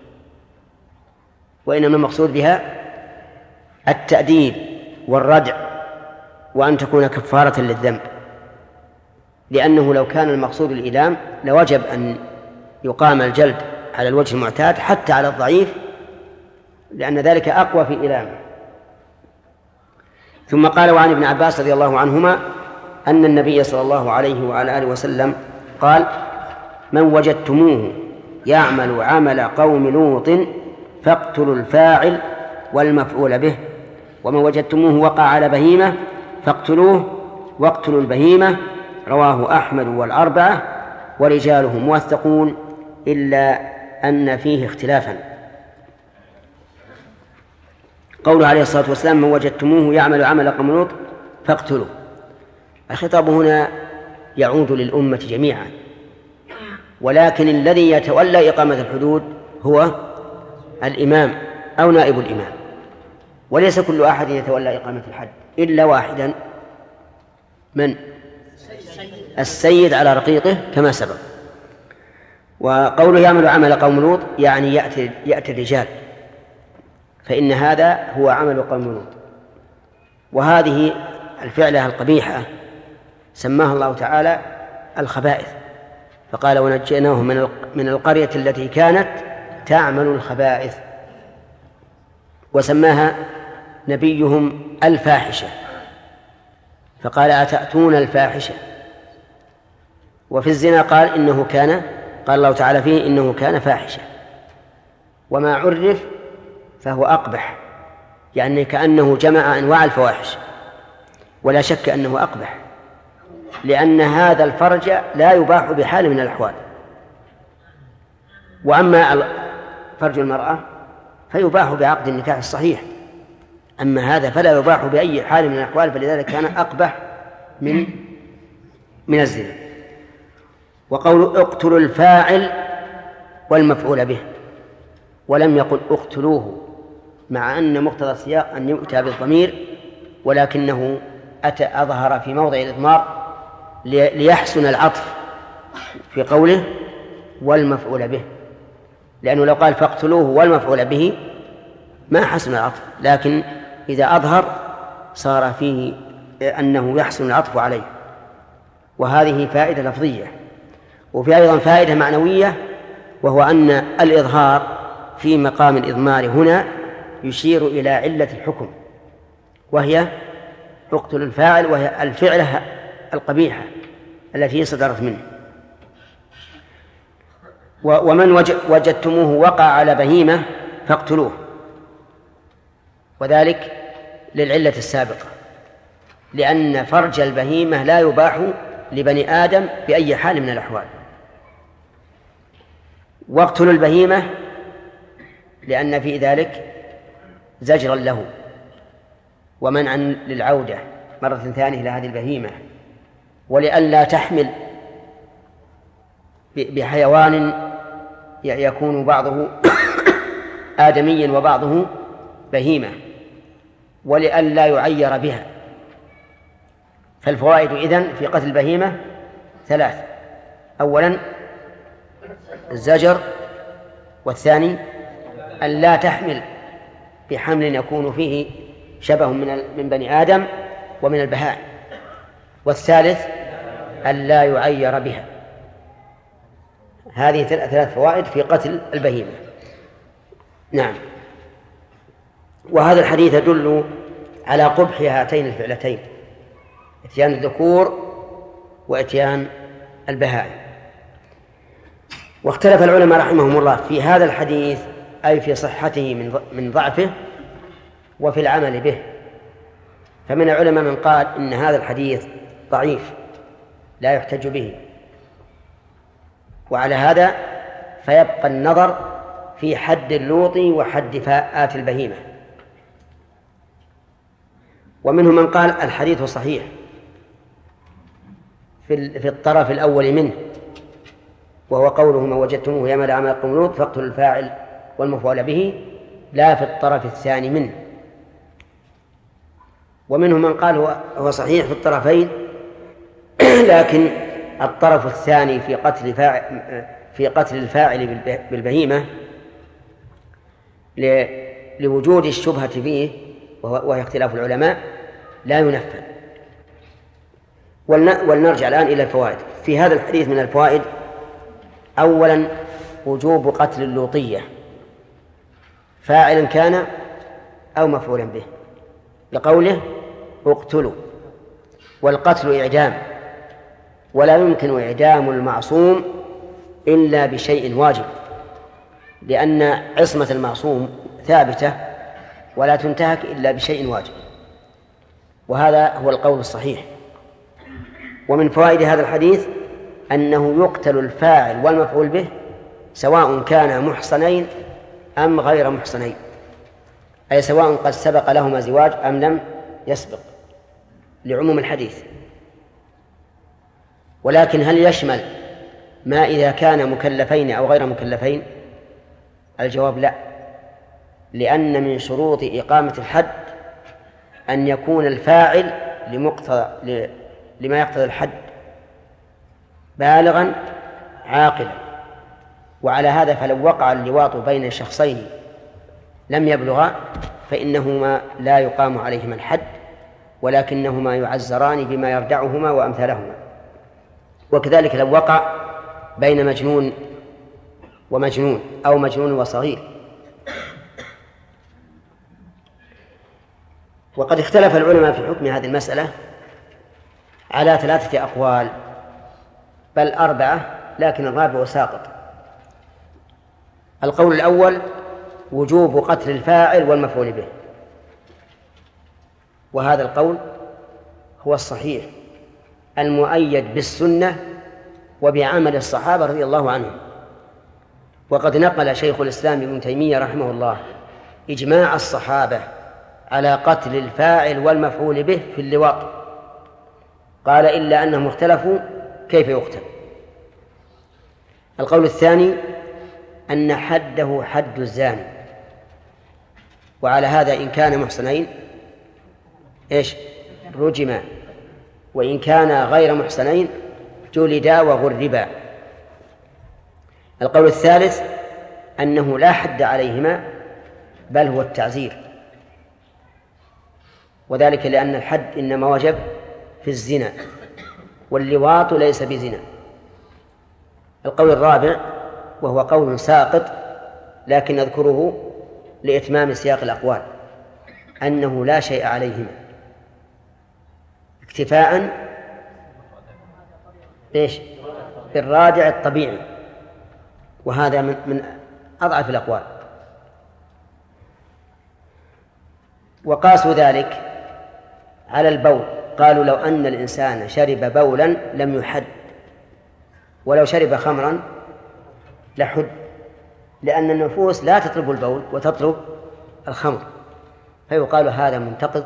وإنما المقصود بها التأديب والردع، وأن تكون كفارة للذنب، لأنه لو كان المقصود الإيلام لوجب أن يقام الجلد على الوجه المعتاد حتى على الضعيف، لأن ذلك أقوى في إيلامه. ثم قال: وعن ابن عباس رضي الله عنهما أن النبي صلى الله عليه وعلى آله وسلم قال: من وجدتموه يعمل عمل قوم لوط فاقتلوا الفاعل والمفعول به، ومن وجدتموه وقع على بهيمة فاقتلوه واقتلوا البهيمة. رواه أحمد والأربعة ورجاله موثقون إلا أن فيه اختلافا. قوله عليه الصلاة والسلام: من وجدتموه يعمل عمل قوم لوط فاقتلوه، الخطاب هنا يعود للأمة جميعا، ولكن الذي يتولى إقامة الحدود هو الإمام أو نائب الإمام، وليس كل أحد يتولى إقامة الحد إلا واحدا، من؟ السيد على رقيقه كما سبق. وقوله يعمل عمل قوم لوط يعني يأتي الرجال، فإن هذا هو عمل قوم لوط. وهذه الفعلة القبيحة سماها الله تعالى الخبائث، فقال: ونجيناهم من القرية التي كانت تعمل الخبائث. وسماها نبيهم الفاحشة، فقال أتأتون الفاحشة. وفي الزنا قال إنه كان، قال الله تعالى فيه إنه كان فاحشة، وما عرف فهو أقبح، يعني كأنه جمع أنواع الفواحش، ولا شك أنه أقبح، لأن هذا الفرج لا يباح بحال من الأحوال. وأما فرج المرأة فيباح بعقد النكاح الصحيح، أما هذا فلا يباح بأي حال من الأحوال، فلذلك كان أقبح من الزنا. وقول اقتلوا الفاعل والمفعول به، ولم يقل اقتلوه، مع أن مقتضى السياق أن يؤتى بالضمير، ولكنه أظهر في موضع الإضمار ليحسن العطف في قوله والمفعول به، لأنه لو قال فاقتلوه والمفعول به ما حسن العطف، لكن إذا أظهر صار فيه أنه يحسن العطف عليه. وهذه فائدة لفظية. وفي أيضا فائدة معنوية، وهو أن الإظهار في مقام الإضمار هنا يشير إلى علة الحكم، وهي اقتل الفاعل، وهي الفعلة القبيحة التي صدرت منه. ومن وجدتموه وقع على بهيمة فاقتلوه، وذلك للعلة السابقة، لأن فرج البهيمة لا يباح لبني آدم بأي حال من الأحوال. واقتلوا البهيمة لأن في ذلك زجرا له ومنعا للعودة مرة ثانية إلى هذه البهيمة، ولئلا تحمل بحيوان يكون بعضه آدميا وبعضه بهيمة، ولئلا يعير بها. فالفوائد إذن في قتل البهيمة ثلاث: أولا الزجر، والثاني أن لا تحمل بحمل يكون فيه شبه من بني آدم ومن البهائم، والثالث أن لا يعير بها. هذه ثلاث فوائد في قتل البهيمة. نعم. وهذا الحديث يدل على قبح هاتين الفعلتين، اتيان الذكور واتيان البهائم. واختلف العلماء رحمهم الله في هذا الحديث، أي في صحته من ضعفه وفي العمل به. فمن العلماء من قال إن هذا الحديث ضعيف لا يحتج به، وعلى هذا فيبقى النظر في حد اللوط وحد فاءات البهيمة. ومنهم من قال الحديث صحيح في الطرف الأول منه، وهو قوله ما وجدتموه يعمل عمل قوم لوط فاقتلوا الفاعل والمفعول به، لا في الطرف الثاني منه. ومنهم من قال هو صحيح في الطرفين، لكن الطرف الثاني في قتل الفاعل بالبهيمة لوجود الشبهة فيه وهي اختلاف العلماء لا ينفذ. ولنرجع الآن إلى الفوائد في هذا الحديث. من الفوائد: أولا وجوب قتل اللوطية فاعلا كان أو مفعولا به، لقوله اقتلوا، والقتل إعدام، ولا يمكن إعدام المعصوم إلا بشيء واجب، لأن عصمة المعصوم ثابتة ولا تنتهك إلا بشيء واجب، وهذا هو القول الصحيح. ومن فوائد هذا الحديث أنه يقتل الفاعل والمفعول به سواء كان محصنين أم غير محصنين، أي سواء قد سبق لهما زواج أم لم يسبق، لعموم الحديث. ولكن هل يشمل ما إذا كان مكلفين أو غير مكلفين؟ الجواب لا، لأن من شروط إقامة الحد أن يكون الفاعل لما يقتضي الحد بالغا عاقلا. وعلى هذا فلو وقع اللواط بين شخصين لم يبلغا فإنهما لا يقام عليهما الحد، ولكنهما يعزران بما يردعهما وأمثالهما. وكذلك لو وقع بين مجنون ومجنون أو مجنون وصغير وقد اختلف العلماء في حكم هذه المسألة على 3 أقوال، بل 4، لكن الرابع ساقط. القول الأول وجوب قتل الفاعل والمفعول به، وهذا القول هو الصحيح المؤيد بالسنة وبعمل الصحابة رضي الله عنهم. وقد نقل شيخ الإسلام ابن تيمية رحمه الله إجماع الصحابة على قتل الفاعل والمفعول به في اللواط، قال إلا أنهم اختلفوا كيف يقتل. القول الثاني أن حده حد الزاني، وعلى هذا إن كان محصنين رجما، وإن كان غير محصنين جلدا وغربا. القول الثالث أنه لا حد عليهما بل هو التعزير، وذلك لأن الحد إنما وجب في الزنا، واللواط ليس بزنا. القول الرابع وهو قول ساقط لكن نذكره لإتمام سياق الأقوال، أنه لا شيء عليهما اكتفاء بالرادع الطبيعي، وهذا من أضعف الأقوال. وقاسوا ذلك على البول، قالوا لو أن الإنسان شرب بولا لم يحد، ولو شرب خمرا لحد، لأن النفوس لا تطلب البول وتطلب الخمر، فيقال هذا منتقض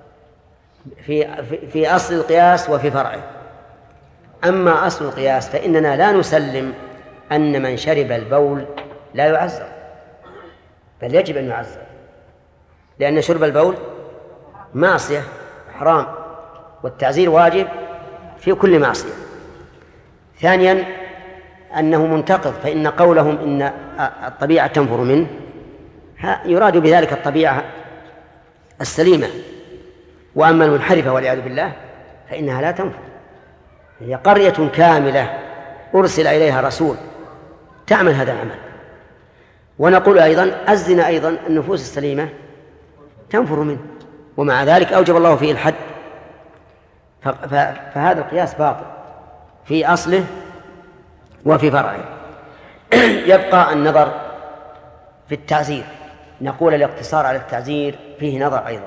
في أصل القياس وفي فرعه. أما أصل القياس فإننا لا نسلم أن من شرب البول لا يعزر، بل يجب أن يعزر، لأن شرب البول معصية حرام، والتعزير واجب في كل معصية. ثانيا أنه منتقض، فإن قولهم إن الطبيعة تنفر منه يراد بذلك الطبيعة السليمة، وأما المنحرفة والعياذ بالله فإنها لا تنفر. هي قرية كاملة أرسل إليها رسول تعمل هذا العمل. ونقول أيضا الزنا أيضا النفوس السليمة تنفر منه، ومع ذلك أوجب الله فيه الحد، فهذا القياس باطل في أصله وفي فرعه. يبقى النظر في التعزير، نقول الاقتصار على التعزير فيه نظر أيضا،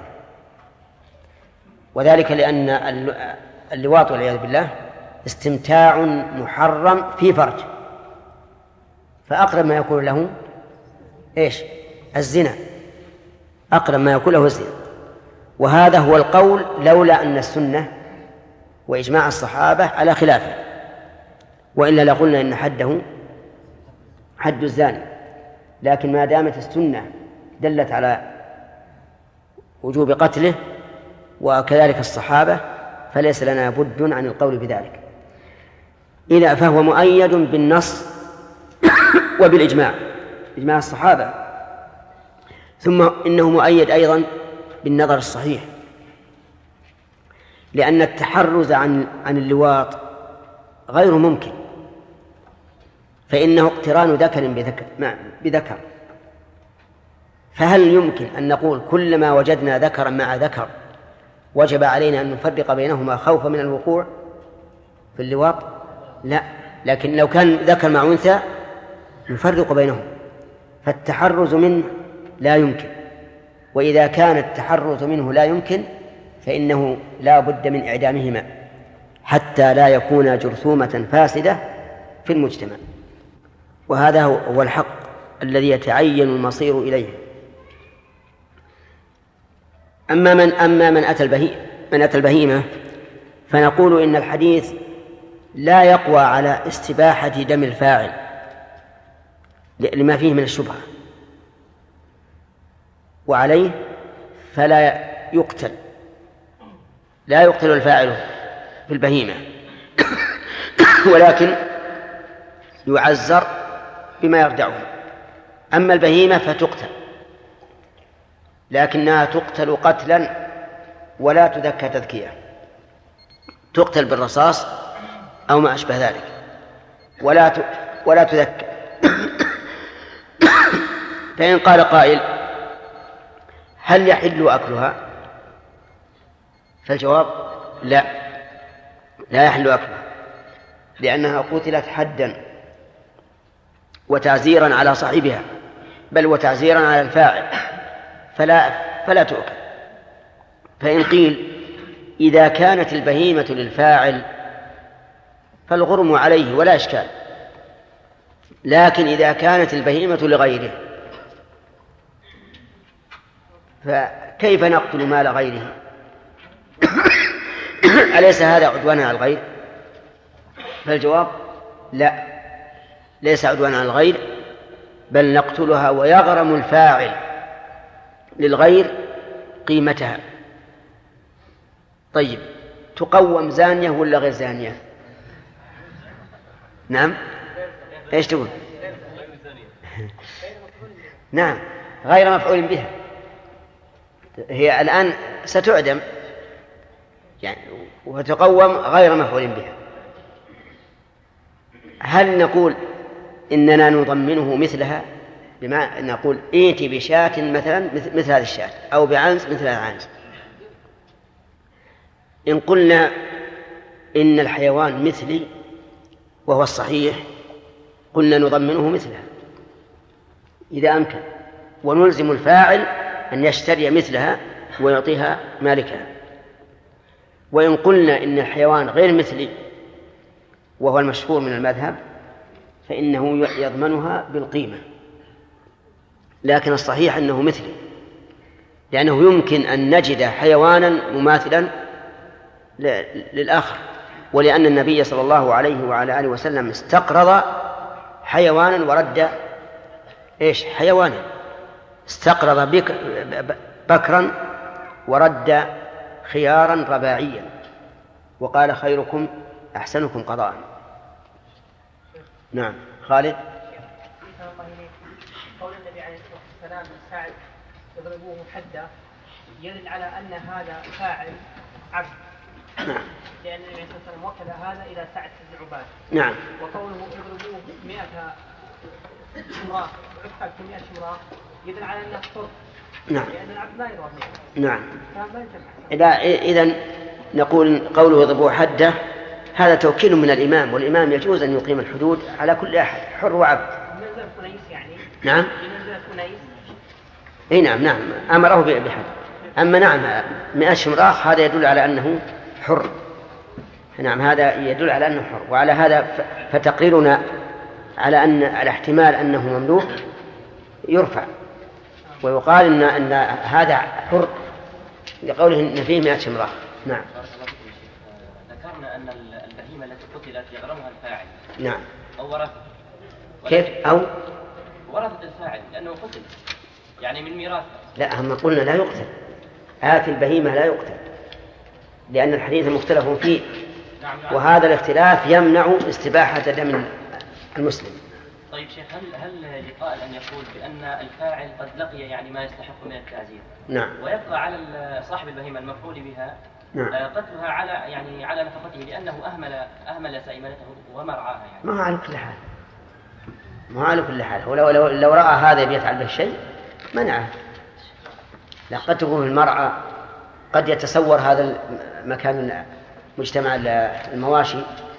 وذلك لأن اللواط والعياذ بالله استمتاع محرم في فرج، فأقرب ما يكون له الزنا، أقرب ما يكون له الزنا. وهذا هو القول لولا أن السنة وإجماع الصحابة على خلافه، وإلا لقلنا إن حده حد الزاني. لكن ما دامت السنة دلت على وجوب قتله وكذلك الصحابة فليس لنا بد عن القول بذلك، إذا فهو مؤيد بالنص وبالإجماع، إجماع الصحابة. ثم إنه مؤيد أيضا بالنظر الصحيح، لأن التحرز عن اللواط غير ممكن، فإنه اقتران ذكر بذكر، فهل يمكن أن نقول كلما وجدنا ذكرا مع ذكر وجب علينا أن نفرق بينهما خوفا من الوقوع في اللواط؟ لا، لكن لو كان ذكر مع أنثى نفرق بينهم، فالتحرز منه لا يمكن، وإذا كان التحرز منه لا يمكن فإنه لا بد من إعدامهما حتى لا يكون جرثومة فاسدة في المجتمع، وهذا هو الحق الذي يتعين المصير إليه. أما من أتى البهيمة فنقول إن الحديث لا يقوى على استباحة دم الفاعل لما فيه من الشبهة، وعليه فلا يقتل، لا يقتل الفاعل في البهيمة ولكن يعزر بما يردعه. أما البهيمة فتقتل، لكنها تقتل قتلا ولا تذكى تذكية، تقتل بالرصاص أو ما أشبه ذلك ولا تذكى. فإن قال قائل هل يحل أكلها؟ فالجواب لا يحل أكلها، لأنها قتلت حدا وتعزيرا على صاحبها، بل وتعزيرا على الفاعل، فلا تؤكل. فإن قيل إذا كانت البهيمة للفاعل فالغرم عليه ولا إشكال، لكن إذا كانت البهيمة لغيره فكيف نقتل مال غيره؟ أليس هذا عدوانا على الغير؟ فالجواب لا، ليس عدوانا على الغير، بل نقتلها ويغرم الفاعل للغير قيمتها. طيب، تقوم زانية ولا غير زانية؟ نعم، ايش تقول؟ نعم، غير مفعول بها، هي الآن ستعدم يعني وتقوم غير مفعول بها. هل نقول إننا نضمنه مثلها، بما نقول ائتي بشاة مثلا مثل هذه الشاة، أو بعنز مثل هذا العنز؟ إن قلنا إن الحيوان مثلي وهو الصحيح قلنا نضمنه مثلها إذا أمكن، ونلزم الفاعل أن يشتري مثلها ويعطيها مالكها. وإن قلنا إن الحيوان غير مثلي وهو المشهور من المذهب فإنه يضمنها بالقيمة، لكن الصحيح أنه مثلي، لأنه يمكن أن نجد حيوانا مماثلا للآخر، ولأن النبي صلى الله عليه وعلى آله وسلم استقرض حيوانا ورد حيوانا، استقرض بكرا ورد خيارا رباعيا، وقال خيركم أحسنكم قضاء. نعم، خالد. قول النبي عليه الصلاة والسلام الساعد يضربوه حدا يدل على أن هذا فاعل عبد، لأن النبي عليه الصلاة والسلام وكل هذا إلى سعد بن عبادة. نعم. وقوله يضربوه 100 شمراء وعفق 100 شمراء يدل على أنه حر. نعم. لأن العبد لا يضرب. نعم. إذن نقول قوله يضربوه حده هذا توكيل من الإمام، والإمام يجوز أن يقيم الحدود على كل أحد حر وعبد. نعم. اي نعم أمره بحد. أما نعم 100 شمراخ هذا يدل على أنه حر. نعم، هذا يدل على أنه حر. وعلى هذا فتقريرنا على أن الاحتمال أنه مملوك يرفع ويقال أن هذا حر لقوله إن فيه 100 شمراخ. نعم. ذكرنا أن البهيمة التي قتلت يغرمها الفاعل. نعم. أو ورثة. كيف؟ أو ورثة الفاعل لأنه قتل يعني من ميراث. لا، هم قلنا لا يقتل، آتي البهيمة لا يقتل، لأن الحديث مختلف فيه. نعم. وهذا الاختلاف يمنع استباحة دم المسلم. طيب شيخ، هل لقائل أن يقول بأن الفاعل قد لقي يعني ما يستحق من التعزير؟ نعم. ويبقى على صاحب البهيمة المفعول بها قتلها على نفقته لأنه أهمل سائمنته ومرعاها يعني. ما على كل حال ولو رأى هذا يفعل به شيء منعه. لا، قد تكون المرأة قد يتصور هذا المكان مجتمع المواشي.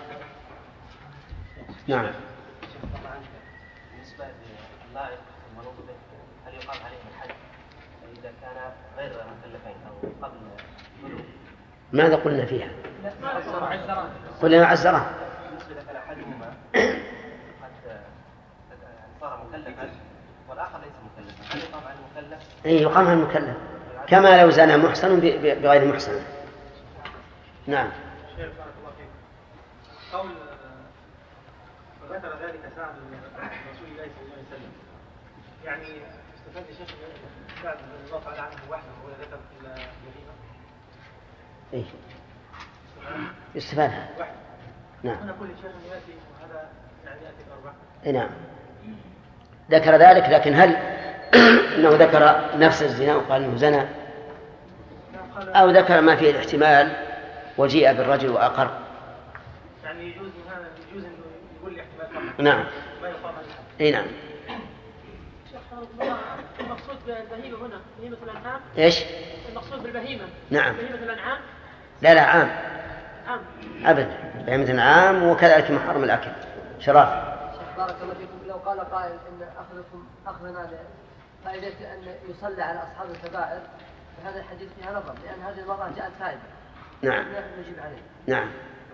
نعم. بالنسبة لللائق المنوط به هل يقام عليه الحد إذا كان غير مكلفين أو قبل البلوغ؟ ماذا قلنا فيها؟ قلنا عزران. بالنسبة إذا كان أحدهما قد صار مكلفا والآخر ليس مكلفا هل يقام على المكلف؟ أي يقام على المكلف كما لو زنى محسن بغير محسن. نعم. شيخ بارك الله فيك. قول وذكر ذلك سعد رسول الله صلى الله عليه وسلم، يعني استفاد الشيخ سعد بن الله تعالى عنه وحده ولا ذكر البهيمة؟ ايه استفادها وحده. نعم. هنا كل شيء ياتي وهذا يعني ياتي بأربعة. نعم ذكر ذلك، لكن هل انه ذكر نفس الزنا وقال انه زنى او ذكر ما فيه الاحتمال وجيء بالرجل واقر؟ يعني يجوز انه يقول لي احتمال فقط. نعم. ما يقام عليه. اي نعم. المقصود بالبهيمة هنا بهيمة الأنعام. ايش؟ المقصود بالبهيمة. نعم. بهيمة الأنعام. لا عام أبدا، بهيمة عام، وكذلك محرم الأكل شراف. بارك الله فيكم. لو قال قائل إن أخذنا فائدة أن يصلى على أصحاب الكبائر، فهذا الحديث فيها نظر، لأن هذه المرأة جاءت تائبة. نعم نجيب عليه. نعم.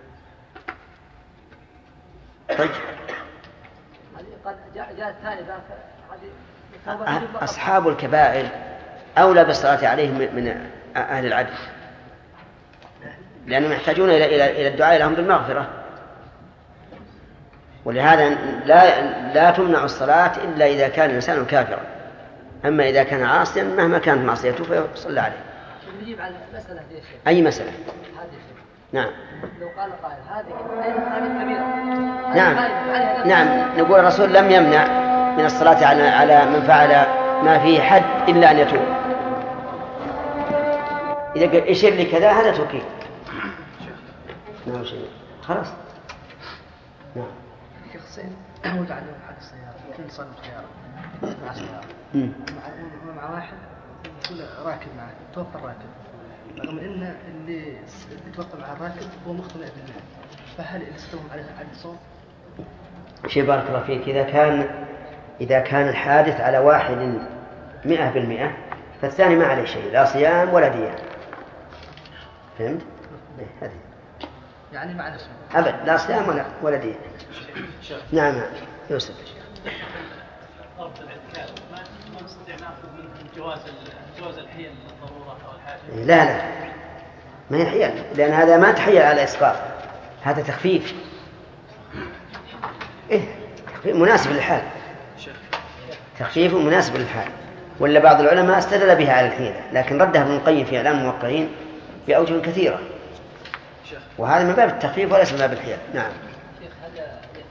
طيب قد جاءت تائبة، أصحاب الكبائر أولى بالصلاة عليهم من أهل العدل، لأنهم يحتاجون إلى الدعاء لهم بالمغفرة، ولهذا لا تمنع الصلاة إلا إذا كان الإنسان كافرا. أما إذا كان عاصيا مهما كانت معصيته فيصلى عليه. نجيب على المسألة دي يا شيخ. أي مسألة؟ نعم. لو قال قائل هذه كبيرة. نعم نقول الرسول لم يمنع من الصلاة على من فعل ما فيه حد إلا أن يتوب. إذا قال إشير لي كذا هذا توكيد. نعم شيء خلاص. نعم. شيخ سيد وضع له حق السيارة، كل صاحب سيارة مع سيارة مع واحد يقول راكب معه، توفى الراكب، رغم إن اللي توفى مع الراكب هو مختلف بالله، فهل يستوهم عليه حد الصوم؟ شيء بارك الله فيك. إذا كان الحادث على واحد 100%، فالثاني ما عليه شيء، لا صيام ولا ديان. فهمت؟ هذه يعني مع نفسه أبد، لا صيام ولا ديان. نعم يوسف. ضرب الاعتكاف ما نستطيع ناخذ من جواز الحيل للضروره او الحاجه. لا ما هي حيل، لأن هذا ما تحيل على إسقاط، هذا تخفيف. تخفيف مناسب للحال، تخفيف مناسب للحال. ولا بعض العلماء استدل بها على الحيلة، لكن ردها ابن القيم في إعلام الموقعين بأوجه كثيرة، وهذا من باب التخفيف وليس من باب الحيلة. نعم. شيخ هل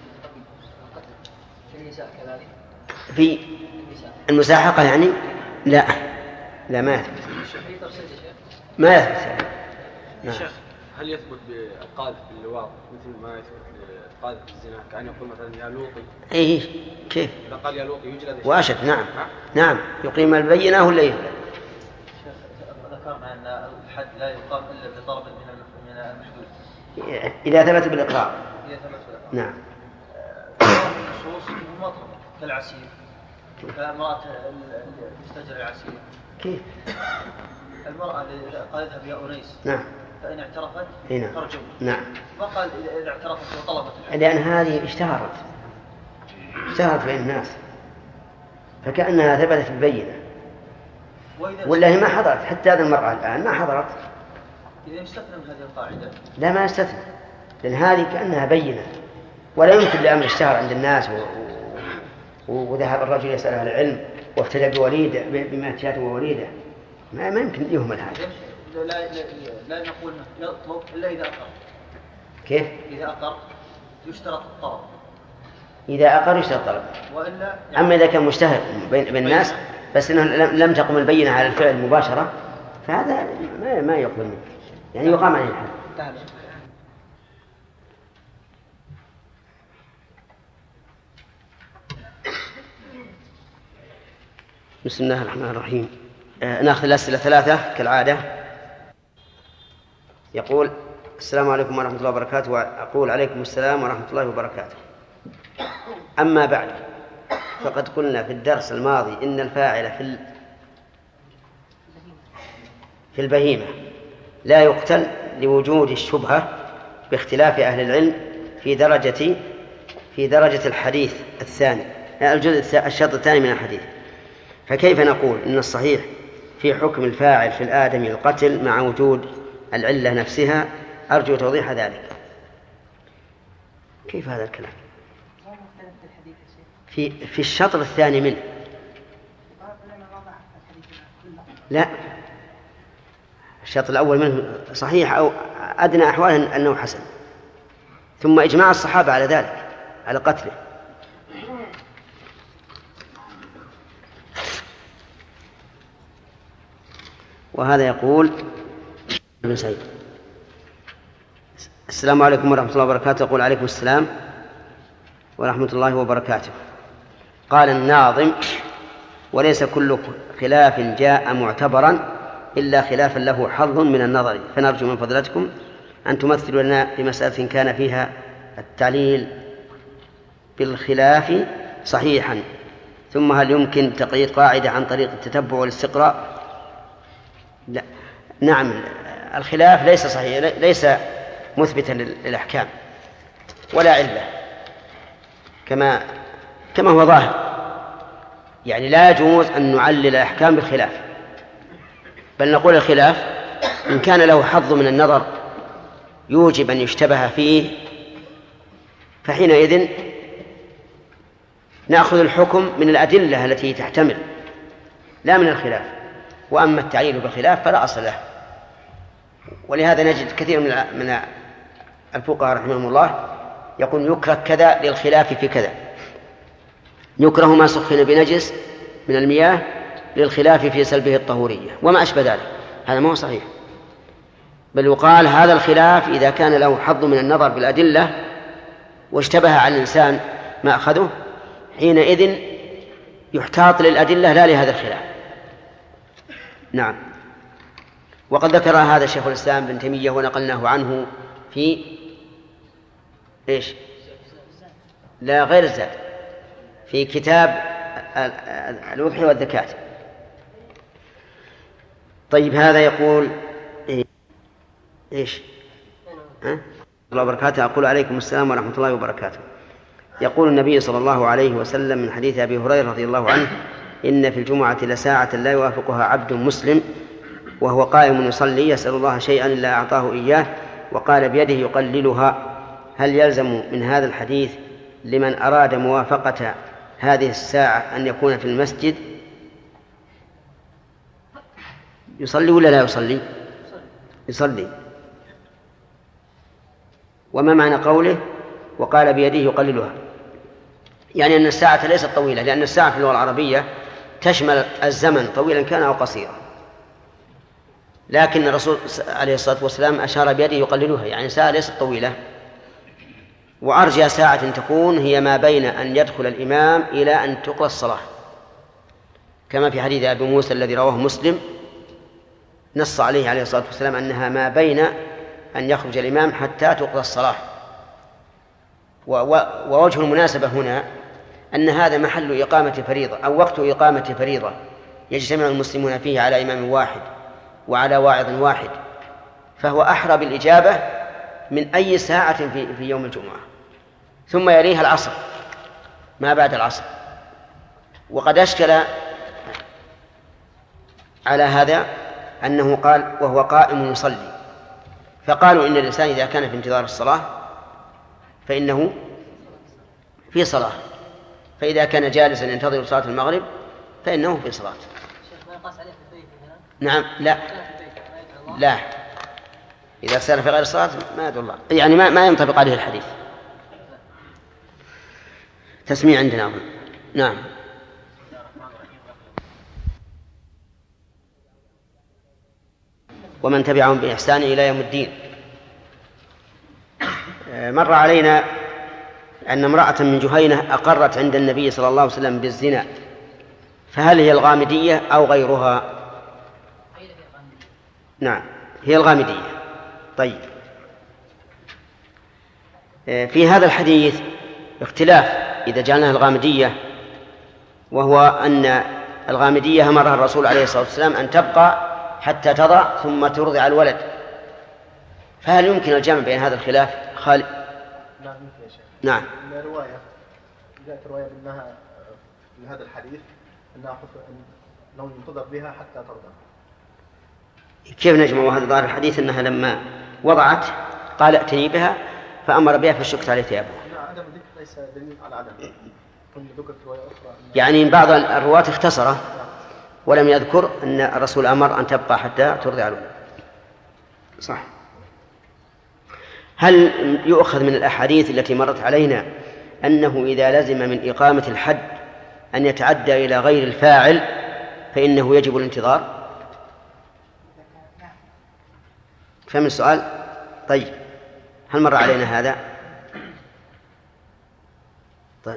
في النساء كذلك؟ في المساحقة يعني؟ لا ما يثبت. ما يثبت يعني. نعم. شيخ هل يثبت بالقاذف باللواط مثل ما يثبت بالقاذف بالزنا، كأن يقول مثلا يا لوطي؟ كيف؟ إذا قال يا لوطي يجلد وأشد. نعم يقيم البينة ولا يجلد. شيخ ذكرنا أن الحد لا يقام إلا بطلب من المحدود إذا ثبت بالإقرار. نعم. النصوص مطلق كالعسير، كامرأة المستجر العسير. كيف؟ المرأة اللي قالتها بها أنيس. نعم. فإن اعترفت ترجم. نعم. ما قال إذا اعترفت وطلبت الحد. لأن هذه اشتهرت بين الناس، فكأنها ثبتت البينة، والله ما حضرت. حتى هذه المرأة الآن ما حضرت. إذا استثنى من هذه القاعدة. لا ما استثنى، لأن هذه كأنها بينة، ولا يمكن لأمر اشتهر عند الناس وذهب الرجل يسأل أهل العلم وافتدى بوليده بماتيات ووليده، ما يمكن يهمل هذا. لا نقول يطلب إلا إذا أقر. كيف؟ إذا أقر يشترط الطلب. إذا أقر يشترط الطلب. وإلا أما إذا كان مشتهر بين الناس بس إنه لم تقم البينة على الفعل مباشرة، فهذا ما يقبل منه، يعني يقام عليه الحد. بسم الله الرحمن الرحيم. نأخذ الأسئلة 3 كالعادة. يقول: السلام عليكم ورحمة الله وبركاته. وأقول: عليكم السلام ورحمة الله وبركاته. أما بعد، فقد قلنا في الدرس الماضي إن الفاعل في البهيمة لا يقتل لوجود الشبهة باختلاف أهل العلم في درجة الحديث الثاني، الشرط الثاني من الحديث. فكيف نقول إن الصحيح في حكم الفاعل في الآدمي القتل مع وجود العلة نفسها؟ أرجو توضيح ذلك. كيف هذا الكلام؟ في الشطر الثاني منه. لا، الشطر الأول منه صحيح أو أدنى أحواله أنه حسن، ثم إجماع الصحابة على ذلك، على قتله. وهذا يقول ابن سعيد: السلام عليكم ورحمة الله وبركاته. يقول: عليكم السلام ورحمة الله وبركاته. قال الناظم: وليس كل خلاف جاء معتبرا إلا خلافا له حظ من النظر، فنرجو من فضلتكم أن تمثلوا لنا بمسألة كان فيها التعليل بالخلاف صحيحا، ثم هل يمكن تقييد قاعدة عن طريق التتبع والاستقراء؟ لا. نعم، الخلاف ليس صحيح، ليس مثبتا للأحكام ولا علة كما هو ظاهر، يعني لا يجوز أن نعلل الأحكام بالخلاف، بل نقول الخلاف إن كان له حظ من النظر يوجب أن يشتبه فيه، فحينئذ نأخذ الحكم من الأدلة التي تحتمل لا من الخلاف. وأما التعليل بالخلاف فلا أصل له. ولهذا نجد كثير من الفقهاء رحمهم الله يقول يكره كذا للخلاف في كذا، يكره ما سخن بنجس من المياه للخلاف في سلبه الطهورية وما أشبه ذلك. هذا ما هو صحيح، بل يقال هذا الخلاف إذا كان له حظ من النظر بالأدلة واشتبه على الإنسان ما أخذه، حينئذ يحتاط للأدلة لا لهذا الخلاف. نعم. وقد ذكر هذا شيخ الإسلام ابن تيمية ونقلناه عنه في إيش؟ لا، غير الزاد، في كتاب الأضحية والزكاة. طيب، هذا يقول إيش؟ الله وبركاته. أقول عليكم السلام ورحمة الله وبركاته. يقول النبي صلى الله عليه وسلم من حديث أبي هريرة رضي الله عنه: إن في الجمعة لساعة لا يوافقها عبد مسلم وهو قائم يصلي يسأل الله شيئا إلا أعطاه إياه، وقال بيده يقللها. هل يلزم من هذا الحديث لمن أراد موافقة هذه الساعة أن يكون في المسجد يصلي ولا لا يصلي؟ يصلي. وما معنى قوله وقال بيده يقللها؟ يعني أن الساعة ليست طويلة، لأن الساعة في اللغة العربية تشمل الزمن طويلا كان أو قصيرا، لكن الرسول عليه الصلاة والسلام أشار بيده يقللها، يعني ساعة ليست طويلة. وأرجى ساعة تكون هي ما بين أن يدخل الإمام إلى أن تقضى الصلاة، كما في حديث أبي موسى الذي رواه مسلم نص عليه عليه الصلاة والسلام أنها ما بين أن يخرج الإمام حتى تقضى الصلاة. ووجه المناسبة هنا أن هذا محل إقامة فريضة أو وقت إقامة فريضة يجتمع المسلمون فيه على إمام واحد وعلى واعظ واحد، فهو أحرى بالإجابة من أي ساعة في يوم الجمعة. ثم يليها العصر ما بعد العصر. وقد أشكل على هذا أنه قال وهو قائم يصلي، فقالوا إن الإنسان إذا كان في انتظار الصلاة فإنه في صلاة، فإذا كان جالسا ينتظر صلاة المغرب فإنه في صلاة. نعم. لا، إذا سار في غير الصلاة ما يدل الله، يعني ما ينطبق عليه الحديث. تسميع عندنا أظن. نعم. ومن تبعهم بإحسان إلى يوم الدين. مر علينا أن امرأة من جهينة أقرت عند النبي صلى الله عليه وسلم بالزنا، فهل هي الغامدية أو غيرها؟ نعم، هي الغامدية. طيب، في هذا الحديث اختلاف إذا جعلناها الغامدية، وهو أن الغامدية أمرها الرسول عليه الصلاة والسلام أن تبقى حتى تضع ثم ترضع الولد، فهل يمكن الجمع بين هذا الخلاف؟ خالد. نعم يا شيخ. نعم. رواية جاءت رواية منها من هذا الحديث أنه ينتظر بها حتى ترضع. كيف نجمع هذا ظاهر الحديث أنها لما وضعت قال ائتني بها فأمر بها فشكت عليه ثيابه؟ عدم الذكر ليس دليل على عدم ذكر رواية أخرى. يعني بعض الرواة اختصره ولم يذكر أن الرسول أمر أن تبقى حتى ترضع الولد. صح. هل يؤخذ من الأحاديث التي مرت علينا أنه إذا لزم من إقامة الحد أن يتعدى إلى غير الفاعل فإنه يجب الانتظار؟ فهم السؤال؟ طيب، هل مر علينا هذا؟ طيب.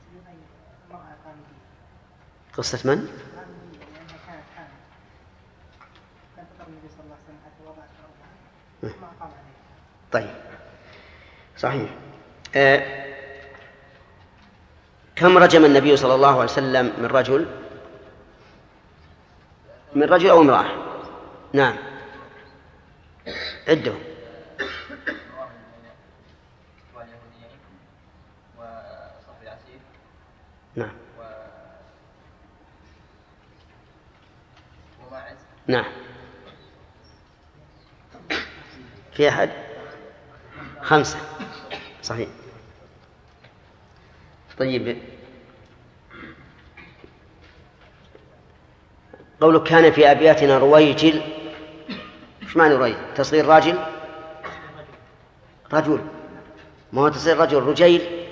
قصة من؟ طيب صحيح. كم رجم النبي صلى الله عليه وسلم من رجل أو امرأة؟ نعم عدهم. نعم نعم. في أحد؟ 5 صحيح. طيب قوله كان في أبياتنا رويجل، ايش معنى رويجل؟ تصغير راجل؟ رجل، ما هو تصغير رجل رجيل.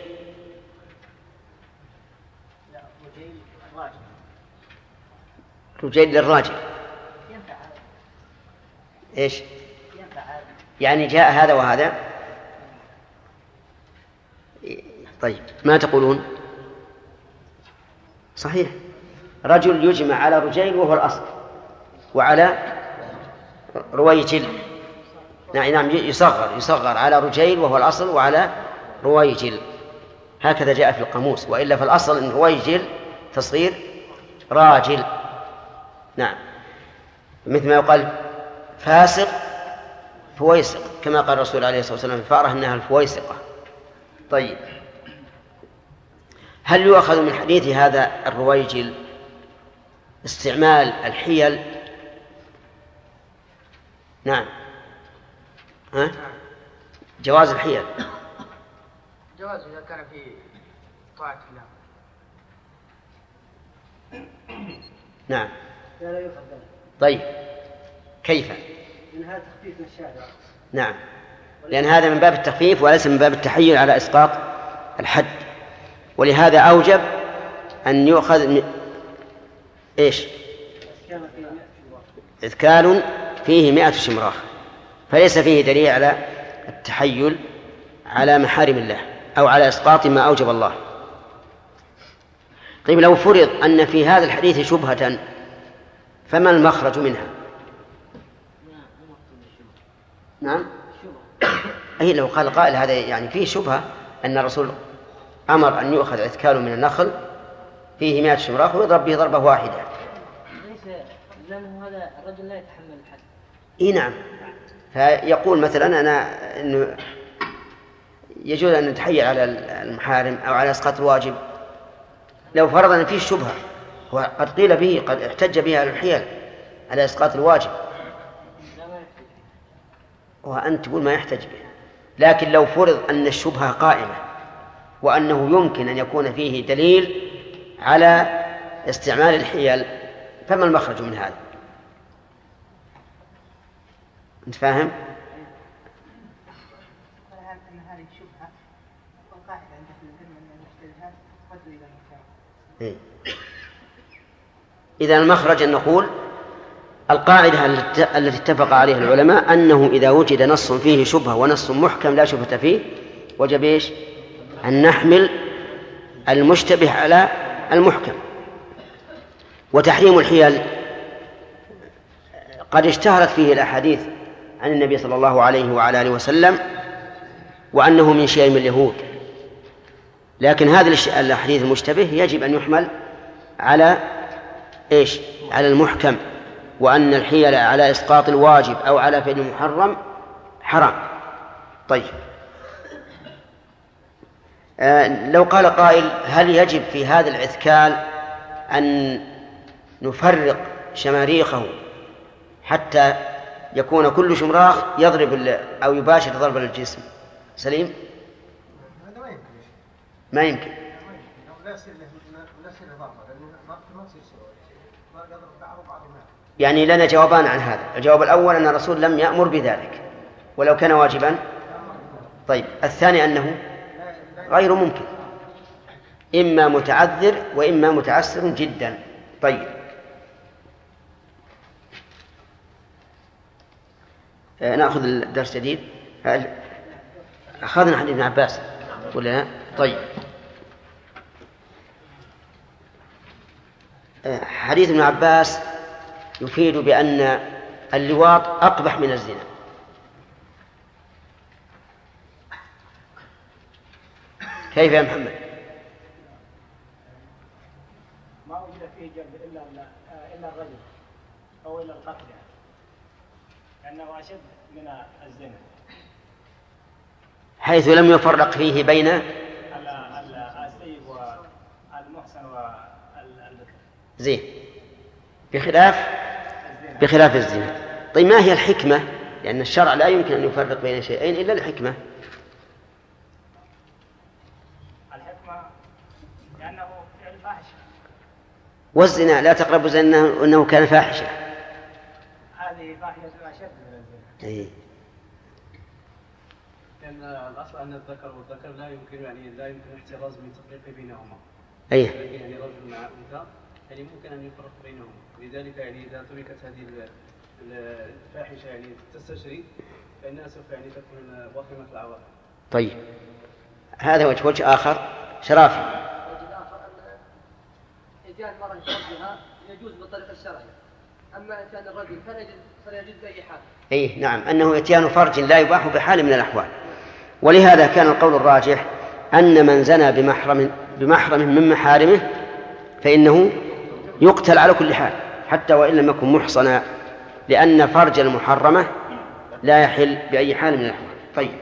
رجيل للراجل. ايش يعني جاء هذا وهذا؟ طيب ما تقولون؟ صحيح، رجل يجمع على رجيل وهو الأصل، وعلى رويجل. نعم يصغر على رجيل وهو الأصل وعلى رويجل، هكذا جاء في القاموس، وإلا في الأصل أن رويجل تصغير راجل. نعم، مثل ما يقال فاسق فويسق، كما قال الرسول عليه الصلاة والسلام الفأرة إنها الفويسقة. طيب هل يؤخذ من حديث هذا الرويجل استعمال الحيل؟ نعم. جواز الحيل، جواز إذا كان في طاعة الله. نعم. لا يؤخذ. طيب كيف؟ لأن هذا تخفيف من الشارع. نعم، لأن هذا من باب التخفيف وليس من باب التحيل على إسقاط الحد، ولهذا أوجب أن يؤخذ إيش؟ إذكال فيه 100 شمراخ، فليس فيه دليل على التحيل على محارم الله أو على إسقاط ما أوجب الله. طيب لو فرض أن في هذا الحديث شبهة فما المخرج منها؟ نعم، أي لو قال قائل هذا يعني فيه شبهة أن الرسول أمر أن يؤخذ إذكال من النخل فيه 100 شمراخ ويضرب به ضربة واحدة. ليس لأنه هذا الرجل لا يتحمل الحد. إيه نعم، فيقول مثلا أنا إنه يجوز أن نتحيل على المحارم أو على إسقاط الواجب. لو فرض أن فيه شبهة وقد قيل به قد احتج به على الحيل على إسقاط الواجب، وأنت تقول ما يحتج به. لكن لو فرض أن الشبهة قائمة وأنه يمكن أن يكون فيه دليل على استعمال الحيل فما المخرج من هذا؟ أنت فاهم؟ أن هذه الشبهة والقاعدة عند أهل العلم أن المشتبهات ترد إلى المحكمة. إذا المخرج أن نقول القاعدة التي اتفق عليها العلماء أنه إذا وجد نص فيه شبهة ونص محكم لا شبهة فيه وجب إيش؟ أن نحمل المشتبه على المحكم. وتحريم الحيل قد اشتهرت فيه الأحاديث عن النبي صلى الله عليه وعلى آله وسلم وأنه من شيم اليهود، لكن هذا الحديث المشتبه يجب أن يحمل على إيش؟ على المحكم، وأن الحيل على إسقاط الواجب أو على فعل المحرم حرام. طيب لو قال قائل هل يجب في هذا الإذكال أن نفرق شماريخه حتى يكون كل شمراخ يضرب أو يباشر ضرب الجسم؟ سليم؟ ما يمكن. يعني لنا جوابان عن هذا. الجواب الأول أن الرسول لم يأمر بذلك ولو كان واجبا. طيب الثاني أنه غير ممكن، إما متعذر وإما متعسر جدا. طيب نأخذ الدرس جديد. أخذنا حديث ابن عباس ولا لا؟ طيب حديث ابن عباس يفيد بأن اللواط أقبح من الزنا. كيف يا محمد؟ ما وجد فيه جلد إلا الرجل أو إلا القتل، لأنه أشد من الزنا، حيث لم يفرق فيه بين السيب والمحسن والبكر. زين، بخلاف الزنا. طيب ما هي الحكمة؟ لأن الشرع لا يمكن أن يفرق بين شيئين إلا الحكمة. الحكمة لأنه فعل فاحشة، والزنا لا تقربوا الزنا أنه كان فاحشة. هذه فاحشة أشد من الزنا. لأن الأصل أن الذكر والذكر لا يمكن احتراز من تفريق بينهما. يعني رجل مع أنثى يعني ممكن أن يفرق بينهم، لذلك يعني إذا تركت هذه الفاحشة يعني تستشري فإنها سوف يعني تكون ضخمة في العواقب. طيب هذا وجه آخر. شرافي. وجه آخر أن إتيان المرأة فرجها يجوز بالطريقة الشرعية، أما إتيان الرجل فلا يجوز بأي حال. نعم، أنه إتيان فرج لا يباح بحال من الأحوال. ولهذا كان القول الراجح أن من زنى بمحرم من محارمه فإنه يقتل على كل حال حتى وإن لم يكن محصنا، لأن فرج المحرمة لا يحل بأي حال من الأحوال. طيب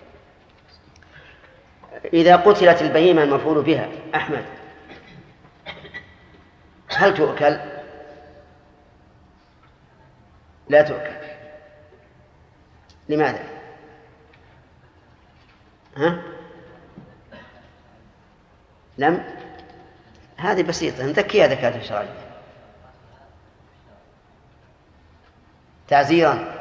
إذا قتلت البهيمة المفعول بها أحمد هل تؤكل؟ لا تؤكل. لماذا؟ لم هذه بسيطة نذكيها ذكاة شرعية. تعزيرا،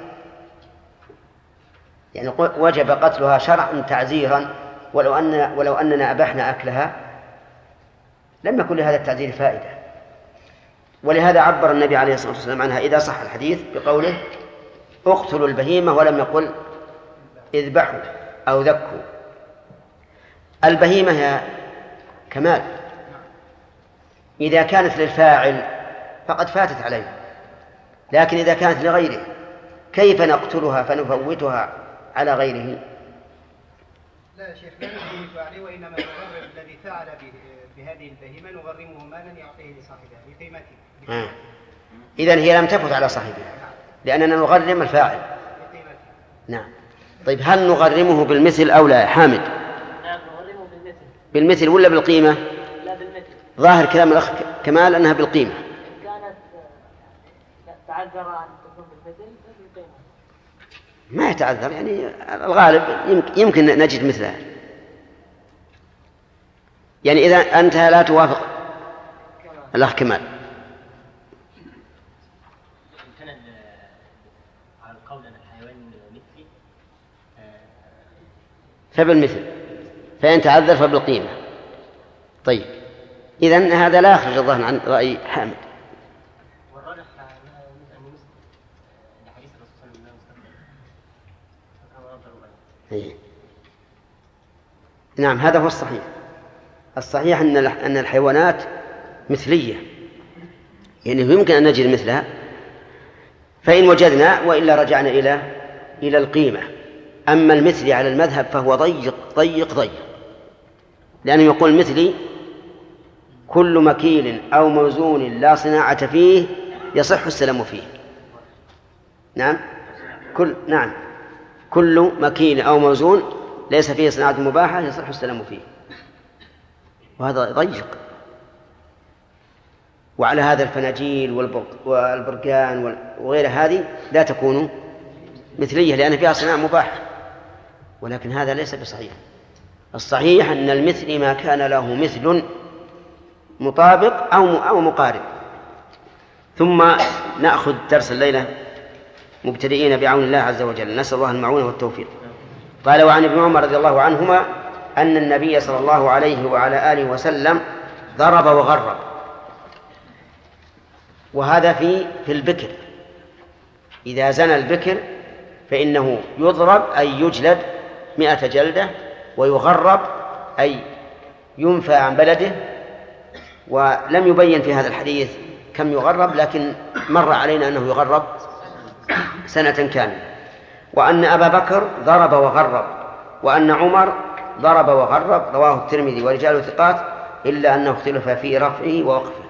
يعني وجب قتلها شرعا تعزيرا، ولو أننا أبحنا أكلها لم يكن لهذا التعزير فائدة. ولهذا عبر النبي عليه الصلاة والسلام عنها إذا صح الحديث بقوله اقتلوا البهيمة، ولم يقل اذبحوا أو ذكوا. البهيمة هي كمال، إذا كانت للفاعل فقد فاتت عليه، لكن إذا كانت لغيره كيف نقتلها فنفوتها على غيره؟ لا يا شيخ، لا نفوت عليه، وإنما نغرم الذي فعل بهذه البهيمة نغرمه مالا يعطيه لصاحبها بقيمته. إذن هي لم تفت على صاحبها لأننا نغرم الفاعل. نعم. طيب هل نغرمه بالمثل أو لا حامد؟ نعم نغرمه بالمثل. بالمثل ولا بالقيمة؟ لا بالمثل. ظاهر كلام الأخ كمال أنها بالقيمة. كانت تعذر أن تكون بالمثل بالقيمة. ما يتعذر، يعني الغالب يمكن نجد مثلها. يعني إذا أنت لا توافق الأخ كمال على القول أن الحيوان مثلي فبالمثل، فإن تعذر فبالقيمة. طيب إذن هذا لا يخرج الظاهر عن رأي حامد. والراجح أنه مثل حديث الرسول صلى الله عليه وسلم. نعم هذا هو الصحيح. الصحيح أن الحيوانات مثلية، يعني يمكن أن نجد مثلها، فإن وجدنا وإلا رجعنا إلى القيمة. أما المثلي على المذهب فهو ضيق، لأنه يقول مثلي كل مكيل أو موزون لا صناعة فيه يصح السلام فيه. نعم كل مكيل أو موزون ليس فيه صناعة مباحة يصح السلام فيه، وهذا ضيق. وعلى هذا الفناجيل والبرقان وغير هذه لا تكون مثلية لأن فيها صناعة مباحة، ولكن هذا ليس بصحيح. الصحيح أن المثل ما كان له مثل مطابق أو مقارب. ثم نأخذ درس الليلة مبتدئين بعون الله عز وجل، نسأل الله المعونة والتوفيق. قال وعن ابن عمر رضي الله عنهما أن النبي صلى الله عليه وعلى آله وسلم ضرب وغرب، وهذا في البكر. إذا زنى البكر فإنه يضرب أي يجلد 100 جلدة، ويغرب أي ينفى عن بلده. ولم يبين في هذا الحديث كم يغرب، لكن مر علينا أنه يغرب سنة كاملة، وأن أبا بكر ضرب وغرب، وأن عمر ضرب وغرب، رواه الترمذي ورجاله ثقات، إلا أنه اختلف في رفعه ووقفه.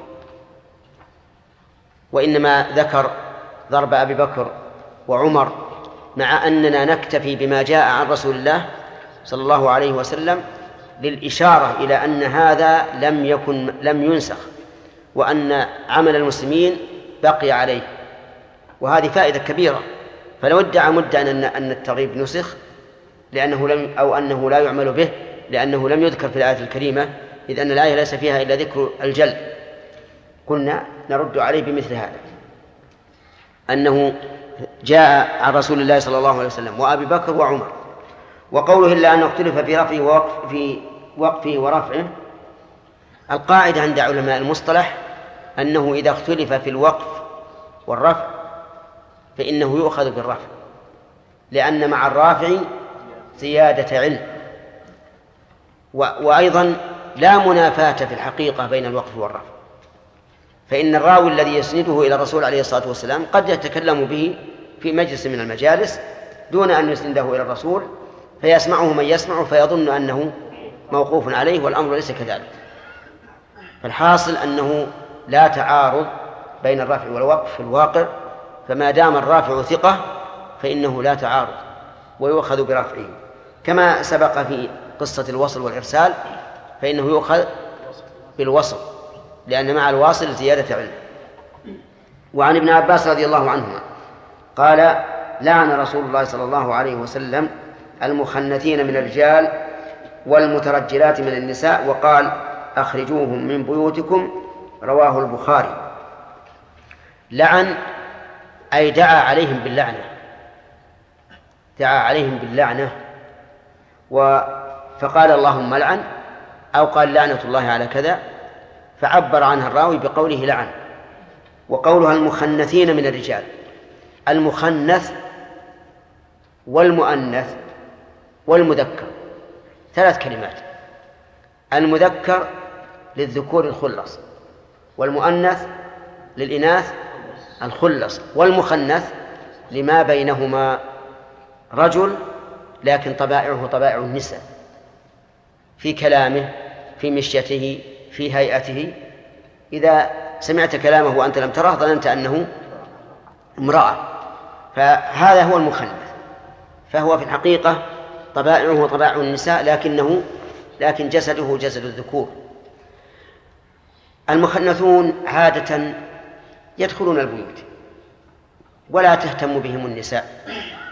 وإنما ذكر ضرب أبي بكر وعمر مع أننا نكتفي بما جاء عن رسول الله صلى الله عليه وسلم للإشارة إلى أن هذا لم ينسخ، وأن عمل المسلمين بقي عليه، وهذه فائدة كبيرة. فلو ادعى مدعي أن الترغيب نسخ أنه لا يعمل به لأنه لم يذكر في الآية الكريمة، إذ أن الآية ليس فيها إلا ذكر الجل، كنا نرد عليه بمثل هذا، أنه جاء عن رسول الله صلى الله عليه وسلم وأبي بكر وعمر. وقوله إلا أنه اختلف في رفعه في وقفه ورفعه، القاعدة عند علماء المصطلح أنه إذا اختلف في الوقف والرفع فإنه يؤخذ بالرفع، لأن مع الرافع زيادة علم، وأيضا لا منافاة في الحقيقة بين الوقف والرفع، فإن الراوي الذي يسنده إلى الرسول عليه الصلاة والسلام قد يتكلم به في مجلس من المجالس دون أن يسنده إلى الرسول، فيسمعه من يسمع فيظن أنه موقوف عليه، والأمر ليس كذلك. فالحاصل أنه لا تعارض بين الرفع والوقف في الواقع، فما دام الرافع ثقة فإنه لا تعارض ويؤخذ برفعه، كما سبق في قصة الوصل والإرسال فإنه يؤخذ بالوصل، لأن مع الواصل زيادة علم. وعن ابن عباس رضي الله عنهما قال: لعن رسول الله صلى الله عليه وسلم المخنثين من الرجال والمترجلات من النساء، وقال: أخرجوهم من بيوتكم، رواه البخاري. لعن أي دعا عليهم باللعنة، دعا عليهم باللعنة، فقال اللهم لعن، أو قال لعنة الله على كذا، فعبر عنها الراوي بقوله لعن. وقولها المخنثين من الرجال، المخنث والمؤنث والمذكر 3 كلمات، المذكر للذكور الخلص، والمؤنث للإناث الخلص، والمخنث لما بينهما رجل لكن طبائعه طبائع النساء، في كلامه، في مشيته، في هيئته. إذا سمعت كلامه وأنت لم تره ظننت أنه امرأة، فهذا هو المخنث، فهو في الحقيقة طبائعه طبائع النساء لكن جسده جسد الذكور. المخنثون عادة يدخلون البيوت ولا تهتم بهم النساء،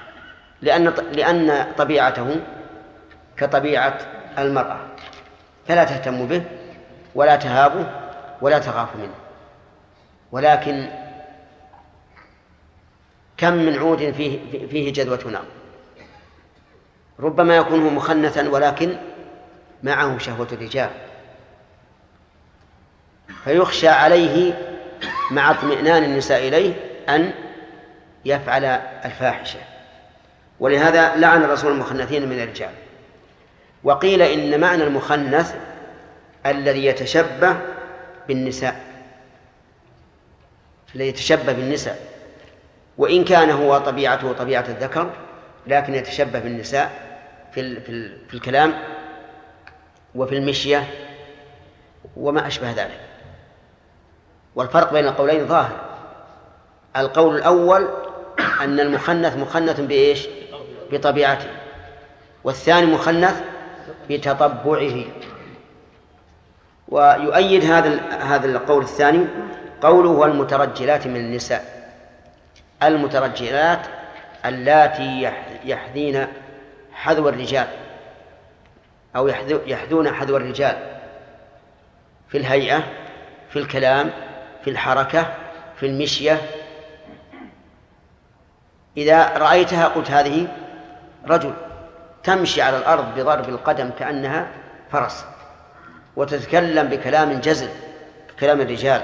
لأن طبيعته كطبيعة المرأة، فلا تهتم به ولا تهابه ولا تخاف منه. ولكن كم من عود فيه جذوة نار، ربما يكون هو مخنثا ولكن معه شهوة الرجال، فيخشى عليه مع اطمئنان النساء إليه أن يفعل الفاحشة، ولهذا لعن الرسول المخنثين من الرجال. وقيل إن معنى المخنث الذي يتشبه بالنساء، الذي يتشبه بالنساء، وإن كان هو طبيعته طبيعة الذكر لكن يتشبه بالنساء في الكلام وفي المشية وما أشبه ذلك. والفرق بين القولين ظاهر. القول الأول أن المخنث مخنث بإيش؟ بطبيعته، والثاني مخنث بتطبعه. ويؤيد هذا القول الثاني قوله والمترجلات من النساء، المترجلات اللاتي يحذين حذو الرجال أو يحذون حذو الرجال في الهيئة، في الكلام، في الحركة، في المشية. إذا رأيتها قلت هذه رجل، تمشي على الأرض بضرب القدم كأنها فرس، وتتكلم بكلام جزل كلام الرجال،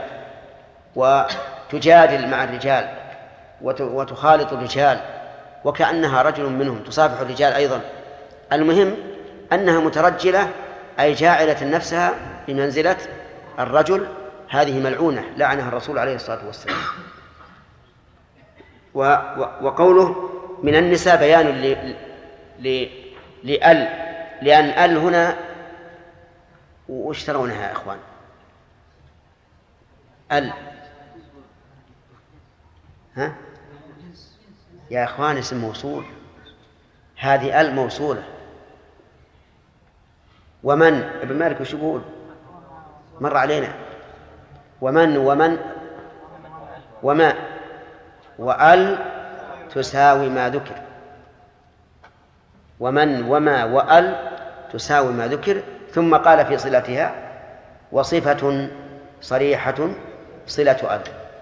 وتجادل مع الرجال وتخالط الرجال وكأنها رجل منهم، تصافح الرجال أيضا. المهم أنها مترجلة أي جاعلة نفسها بمنزلة الرجل، هذه ملعونة لعنها الرسول عليه الصلاة والسلام. وقوله من النساء بيان لأل، لأن أل هنا وش ترونها يا إخوان؟ أل ها يا إخوان اسم موصول، هذه أل موصولة. ومن ابن مالك وش يقول؟ مر علينا ومن وما وأل تساوي ما ذكر، ومن وما وأل تساوي ما ذكر. ثم قال في صلتها وصفة صريحة صلة أل.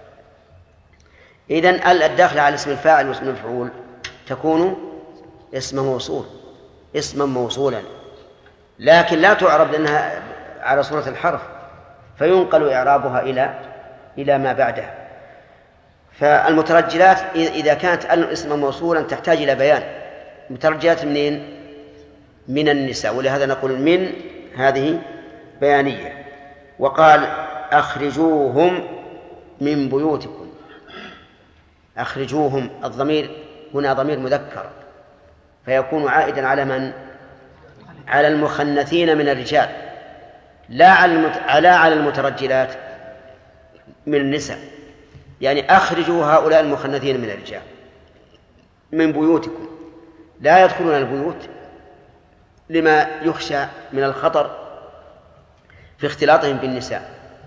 إذن أل الداخلة على اسم الفاعل واسم المفعول تكون اسم موصول، اسما موصولا، لكن لا تعرب لأنها على صورة الحرف، فينقل إعرابها إلى ما بعدها. فالمترجلات إذا كانت اسما موصولا تحتاج إلى بيان. مترجلات منين؟ من النساء، ولهذا نقول من هذه بيانية. وقال أخرجوهم من بيوتكم. أخرجوهم، الضمير هنا ضمير مذكر، فيكون عائدا على من؟ على المخنثين من الرجال، لا على المترجلات من النساء. يعني أخرجوا هؤلاء المخنثين من الرجال من بيوتكم، لا يدخلون البيوت لما يخشى من الخطر في اختلاطهم بالنساء.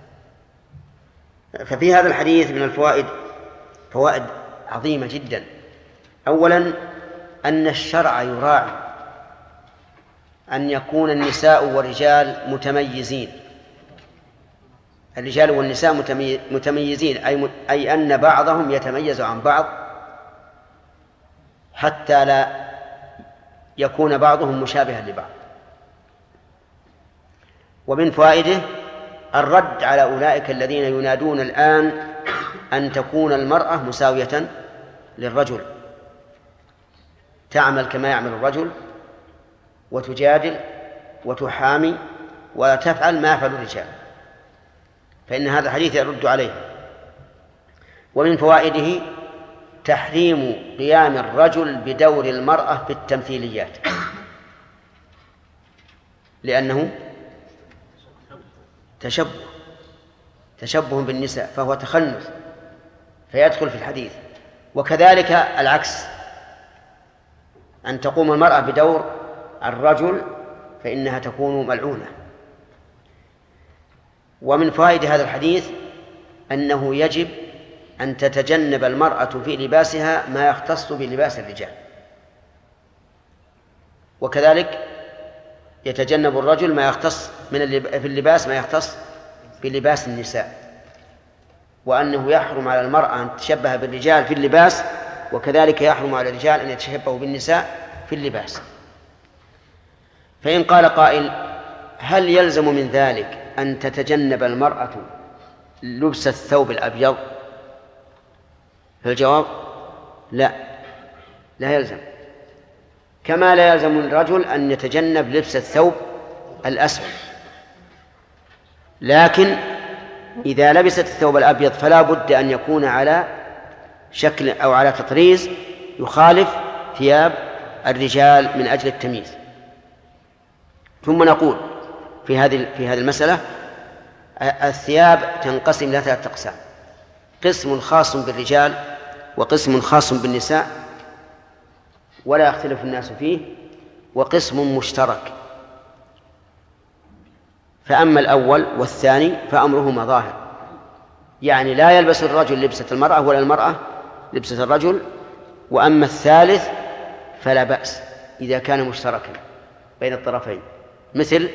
ففي هذا الحديث من الفوائد فوائد عظيمة جدا. أولا أن الشرع يراعي أن يكون النساء والرجال متميزين، الرجال والنساء متميزين، أي أن بعضهم يتميز عن بعض حتى لا يكون بعضهم مشابها لبعض. ومن فوائده الرد على أولئك الذين ينادون الآن أن تكون المرأة مساوية للرجل، تعمل كما يعمل الرجل وتجادل وتحامي وتفعل ما يفعل الرجال، فإن هذا الحديث يرد عليه. ومن فوائده تحريم قيام الرجل بدور المرأة في التمثيليات، لأنه تشبه بالنساء، فهو تخنث فيدخل في الحديث. وكذلك العكس، أن تقوم المرأة بدور الرجل فإنها تكون ملعونة. ومن فوائد هذا الحديث أنه يجب أن تتجنب المرأة في لباسها ما يختص بلباس الرجال، وكذلك يتجنب الرجل ما يختص في اللباس ما يختص بلباس النساء، وأنه يحرم على المرأة أن تتشبه بالرجال في اللباس، وكذلك يحرم على الرجال أن يتشبهوا بالنساء في اللباس. فإن قال قائل هل يلزم من ذلك أن تتجنب المرأة لبس الثوب الأبيض؟ فالجواب لا يلزم، كما لا يلزم الرجل أن يتجنب لبس الثوب الأسود. لكن إذا لبست الثوب الأبيض فلا بد أن يكون على شكل أو على تطريز يخالف ثياب الرجال من أجل التمييز. ثم نقول في هذه المسألة الثياب تنقسم إلى 3 أقسام: قسم خاص بالرجال وقسم خاص بالنساء ولا يختلف الناس فيه، وقسم مشترك. فأما الأول والثاني فأمرهما ظاهر، يعني لا يلبس الرجل لبسة المرأة ولا المرأة لبسة الرجل. وأما الثالث فلا بأس إذا كان مشتركا بين الطرفين، مثل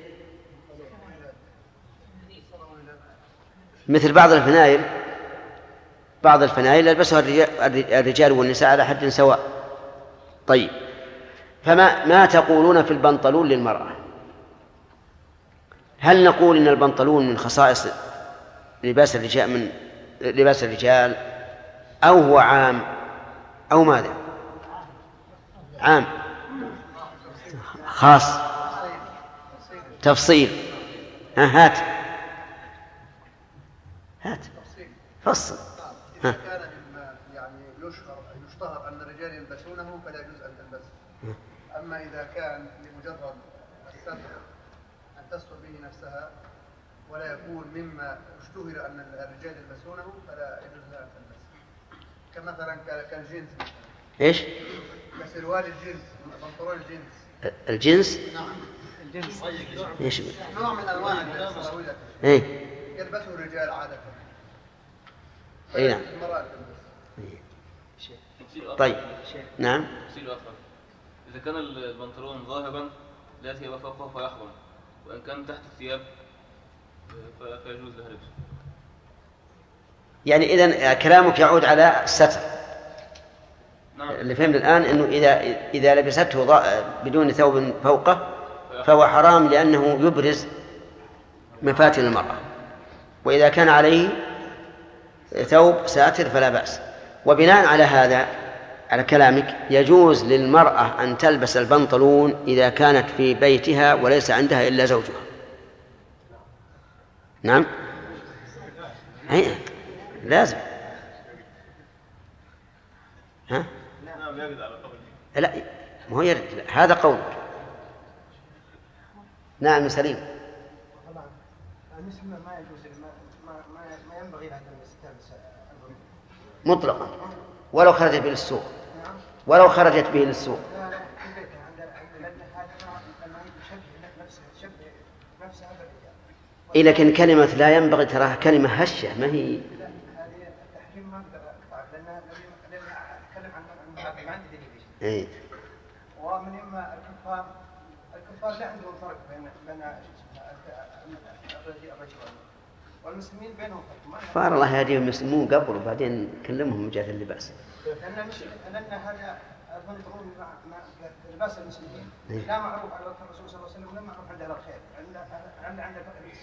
بعض الفنائل يلبسها الرجال والنساء على حد سواء. طيب، فما تقولون في البنطلون للمرأة؟ هل نقول إن البنطلون من خصائص لباس الرجال من لباس الرجال، أو هو عام، أو ماذا؟ عام خاص تفصيل. هات فصل. كان مما يعني يشهر فلا يجوز أن تلبسه. أما إذا كان لمجرد الستر أن تستر به نفسها ولا يكون مما اشتهر أن الرجال يلبسونه فلا يجوز لها أن تلبسه. كمثلا كالجنس. إيش؟ كسروال الجنس، بنطلون الجنس. الجنس؟ نعم. الجنس. إيش؟ نوع من أنواع السراويل. إيه؟ يلبسه الرجال عادة. أي نعم. المرأة طيب. نعم. إذا كان البنطلون ظاهرا لا ثياب فوقه فيحرم، وإن كان تحت الثياب فيجوز لها لبسه. يعني إذن كلامك يعود على الستر. نعم. اللي فهمت الآن أنه إذا لبسته بدون ثوب فوقه فهو حرام لأنه يبرز مفاتن المرأة، وإذا كان عليه ثوب ساتر فلا بأس. وبناء على هذا، على كلامك، يجوز للمرأة أن تلبس البنطلون إذا كانت في بيتها وليس عندها إلا زوجها. نعم. هي لازم. ها؟ نعم يرد على قول. لا ما هو يرد، هذا قولك. نعم سليم. المسلم ما يجوز ما ينبغي لها تلبس مطلقا ولو خرجت به للسوق. ولو خرجت به للسوق. إيه لكن كلمة لا ينبغي تراها كلمة هشة، ما هي. إيه. ومن يما الكفار لا عندهم فرق بين الرجل والمسلمين بينهم فرق. فار الله يهديهم يسلمون قبل وبعدين كلمهم من جهة اللباس. لأن هذا البنطلون لباس المسلمين لا معروف على وقت الرسول صلى الله عليه وسلم، لا معروف عند الخير عند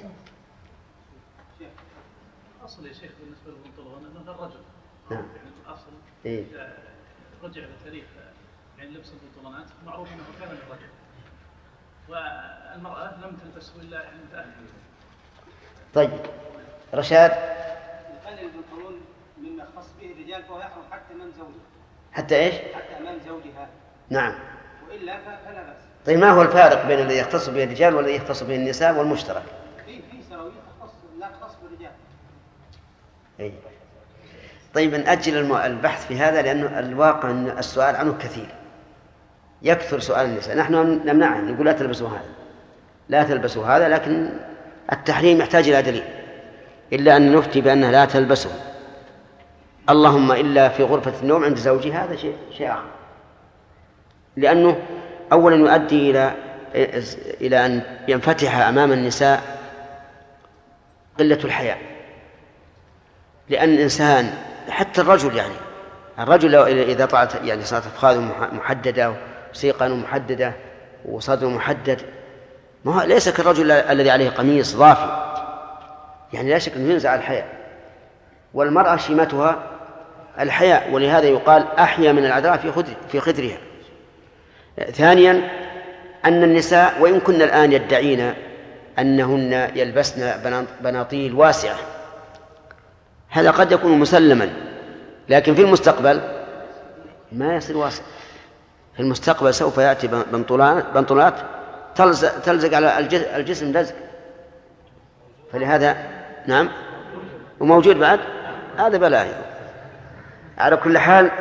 شيخ. أصل يا شيخ بالنسبة للبنطلون أنه الرجل. نعم. يعني الأصل. إيه. رجع للتاريخ يعني لبس البنطلونات معروف أنه كان للرجل، والمرأة لم تلبسه إلا يعني متأخر. طيب رشاد. يخلي البنطلون مما يختص به الرجال فهو يحرم حتى أمام زوجها. حتى إيش؟ حتى أمام زوجها. نعم. وإلا فلا بأس. طيب ما هو الفارق بين الذي يختص به الرجال والذي يختص به النساء والمشترك؟ في سراويل لا تختص بالرجال. أي. طيب نأجل البحث في هذا لأنه الواقع أن السؤال عنه كثير، يكثر سؤال النساء. نحن نمنعهم، نقول لا تلبسوا هذا، لا تلبسوا هذا، لكن التحريم يحتاج إلى دليل، إلا أن نفتي بأنها لا تلبسه، اللهم إلا في غرفة النوم عند زوجها، هذا شيء آخر، لأنه أولا يؤدي إلى أن ينفتح أمام النساء قلة الحياء، لأن الإنسان حتى الرجل يعني الرجل إذا طلعت يعني صارت أفخاذه محددة وسيقانه محددة وصدره محدد، ما هو ليس كالرجل الذي عليه قميص ضافي، يعني لا شك أنه ينزع الحياء، والمرأة شيمتها الحياء، ولهذا يقال أحيا من العذراء في خدرها. ثانيا أن النساء وإن كنا الآن يدعين أنهن يلبسن بناطيل واسعة، هذا قد يكون مسلما، لكن في المستقبل ما يصير واسع. في المستقبل سوف يأتي بنطلونات تلزق على الجسم لزق، فلهذا نعم وموجود بعد هذا بلاهي. على كل حال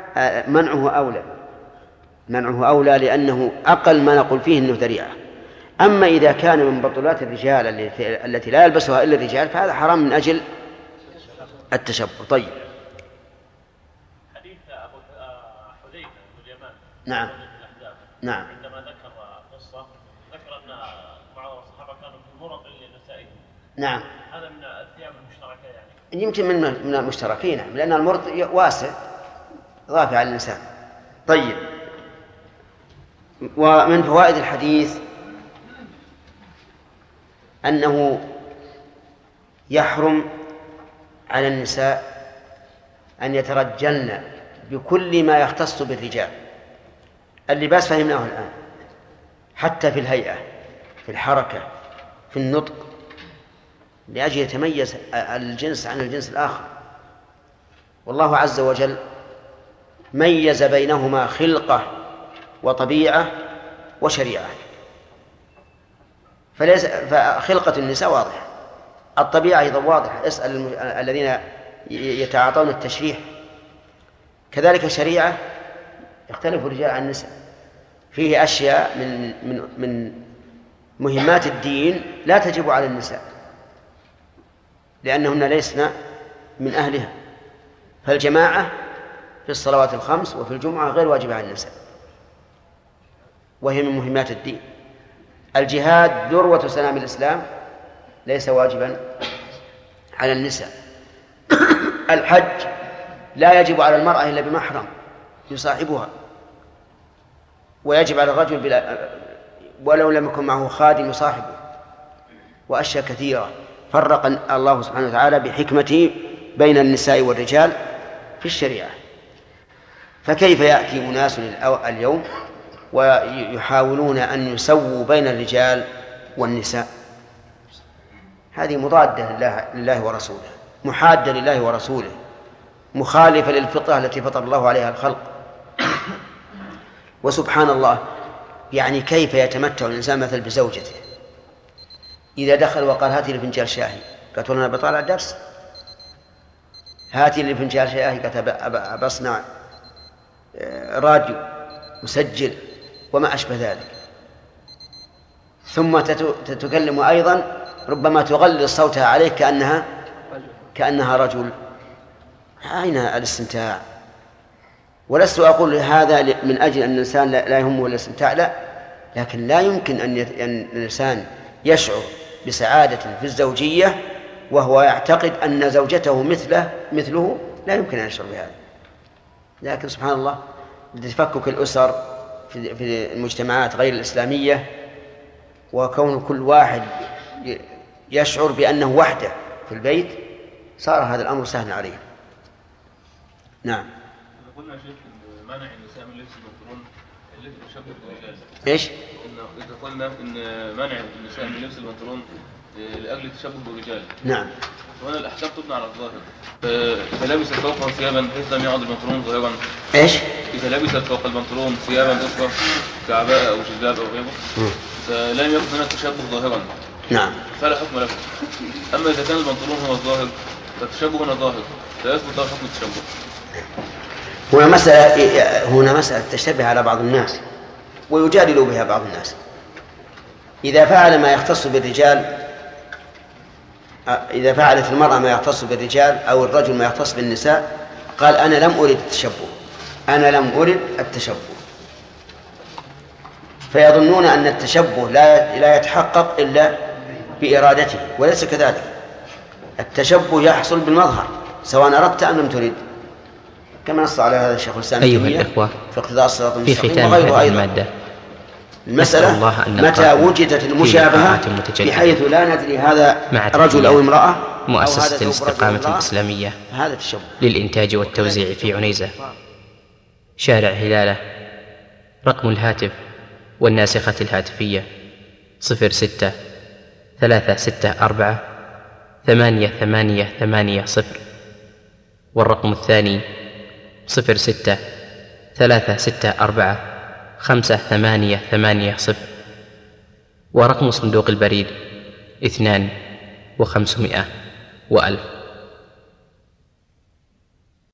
منعه أولى لأنه أقل ما نقول فيه أنه ذريعة. أما إذا كان من بطولات الرجال التي لا يلبسها إلا الرجال فهذا حرام من أجل التشبه. طيب. حديث أبو حذيفة بن اليمان نعم نعم عندما ذكر قصة ذكر أن بعض الصحابة كانوا في المرق للنسائهم. نعم. هذا من الثياب المشتركة يعني. يمكن من المشتركين، نعم، لأن المرط واسع ضافي على الإنسان. طيب. ومن فوائد الحديث أنه يحرم على النساء أن يترجلن بكل ما يختص بالرجال. اللباس فهمناه الآن، حتى في الهيئة، في الحركة، في النطق، لأجل يتميز الجنس عن الجنس الآخر. والله عز وجل ميز بينهما خلقة وطبيعة وشريعة. فخلقة النساء واضحة، الطبيعة أيضا واضحة، اسأل الذين يتعاطون التشريح. كذلك الشريعة يختلف الرجال عن النساء، فيه أشياء من مهمات الدين لا تجب على النساء لأنهن ليسن من أهلها، فالجماعة في الصلوات الخمس وفي الجمعة غير واجبة على النساء وهي من مهمات الدين. الجهاد ذروة سنام الإسلام ليس واجبا على النساء. الحج لا يجب على المرأة إلا بمحرم يصاحبها، ويجب على الرجل ولو لم يكن معه خادم يصاحبه، وأشياء كثيرة فرق الله سبحانه وتعالى بحكمته بين النساء والرجال في الشريعة. فكيف يأتي أناس اليوم ويحاولون أن يسووا بين الرجال والنساء؟ هذه مضادة لله ورسوله، محادة لله ورسوله، مخالفة للفطرة التي فطر الله عليها الخلق. وسبحان الله، يعني كيف يتمتع الإنسان مثل بزوجته إذا دخل وقال هاتي لي فنجان شاهي، قالت أنا بطالع درس، هاتي لي فنجان شاهي، قالت بصنع راديو مسجل وما أشبه ذلك، ثم تتكلم أيضا ربما تغلظ صوتها عليه كأنها رجل. أين الاستمتاع؟ ولست أقول هذا من أجل أن الإنسان لا يهمه الاستمتاع، لا، لكن لا يمكن أن الإنسان يشعر بسعادة في الزوجية وهو يعتقد أن زوجته مثله، لا يمكن أن يشعر بهذا. لكن سبحان الله، تفكك الأسر في المجتمعات غير الإسلامية، وكون كل واحد يشعر بأنه وحده في البيت، صار هذا الأمر سهلا عليه. نعم. قلنا شيخ مانع النساء من لبس البنطلون الذي يشبه بالرجال. ايش؟ إذا قلنا إن مانع النساء من لبس البنطلون لأجل التشبه بالرجال. نعم. وهنا الأحكام تبنى على الظاهر. إذا لبست فوقه ثيابا بحيث لم يعد البنطلون ظاهرا. ايش؟ إذا لبست فوق البنطلون ثيابا أخرى كعباءة أو جلباب أو غيره فلم يكن هناك تشبه ظاهرا. نعم. فلا حكم له. أما إذا كان البنطلون هو الظاهر فالتشبه هنا ظاهر، لا يثبت له حكم التشبه. هنا مسألة تشتبه على بعض الناس ويجادل بها بعض الناس. إذا فعل ما يختص بالرجال، إذا فعلت المرأة ما يختص بالرجال أو الرجل ما يختص بالنساء، قال أنا لم أرد التشبه، فيظنون أن التشبه لا يتحقق إلا بإرادته، وليس كذلك. التشبه يحصل بالمظهر سواء أردت أم لم ترد، كما نص على هذا الشيخ الإسلام أيها الإخوة، في اقتضاء الصراط في المستقيم ختام وغيره هذه أيضا. المادة المسألة متى وجدت المشابهة بحيث لا ندري هذا رجل أو امرأة، مؤسسة الاستقامة الإسلامية هذا التشبه للإنتاج والتوزيع في عنيزة، شارع هلالة. رقم الهاتف والناسخة الهاتفية 06-364-8880، والرقم الثاني 06-364-5880، ورقم صندوق البريد 2 و500 و1000.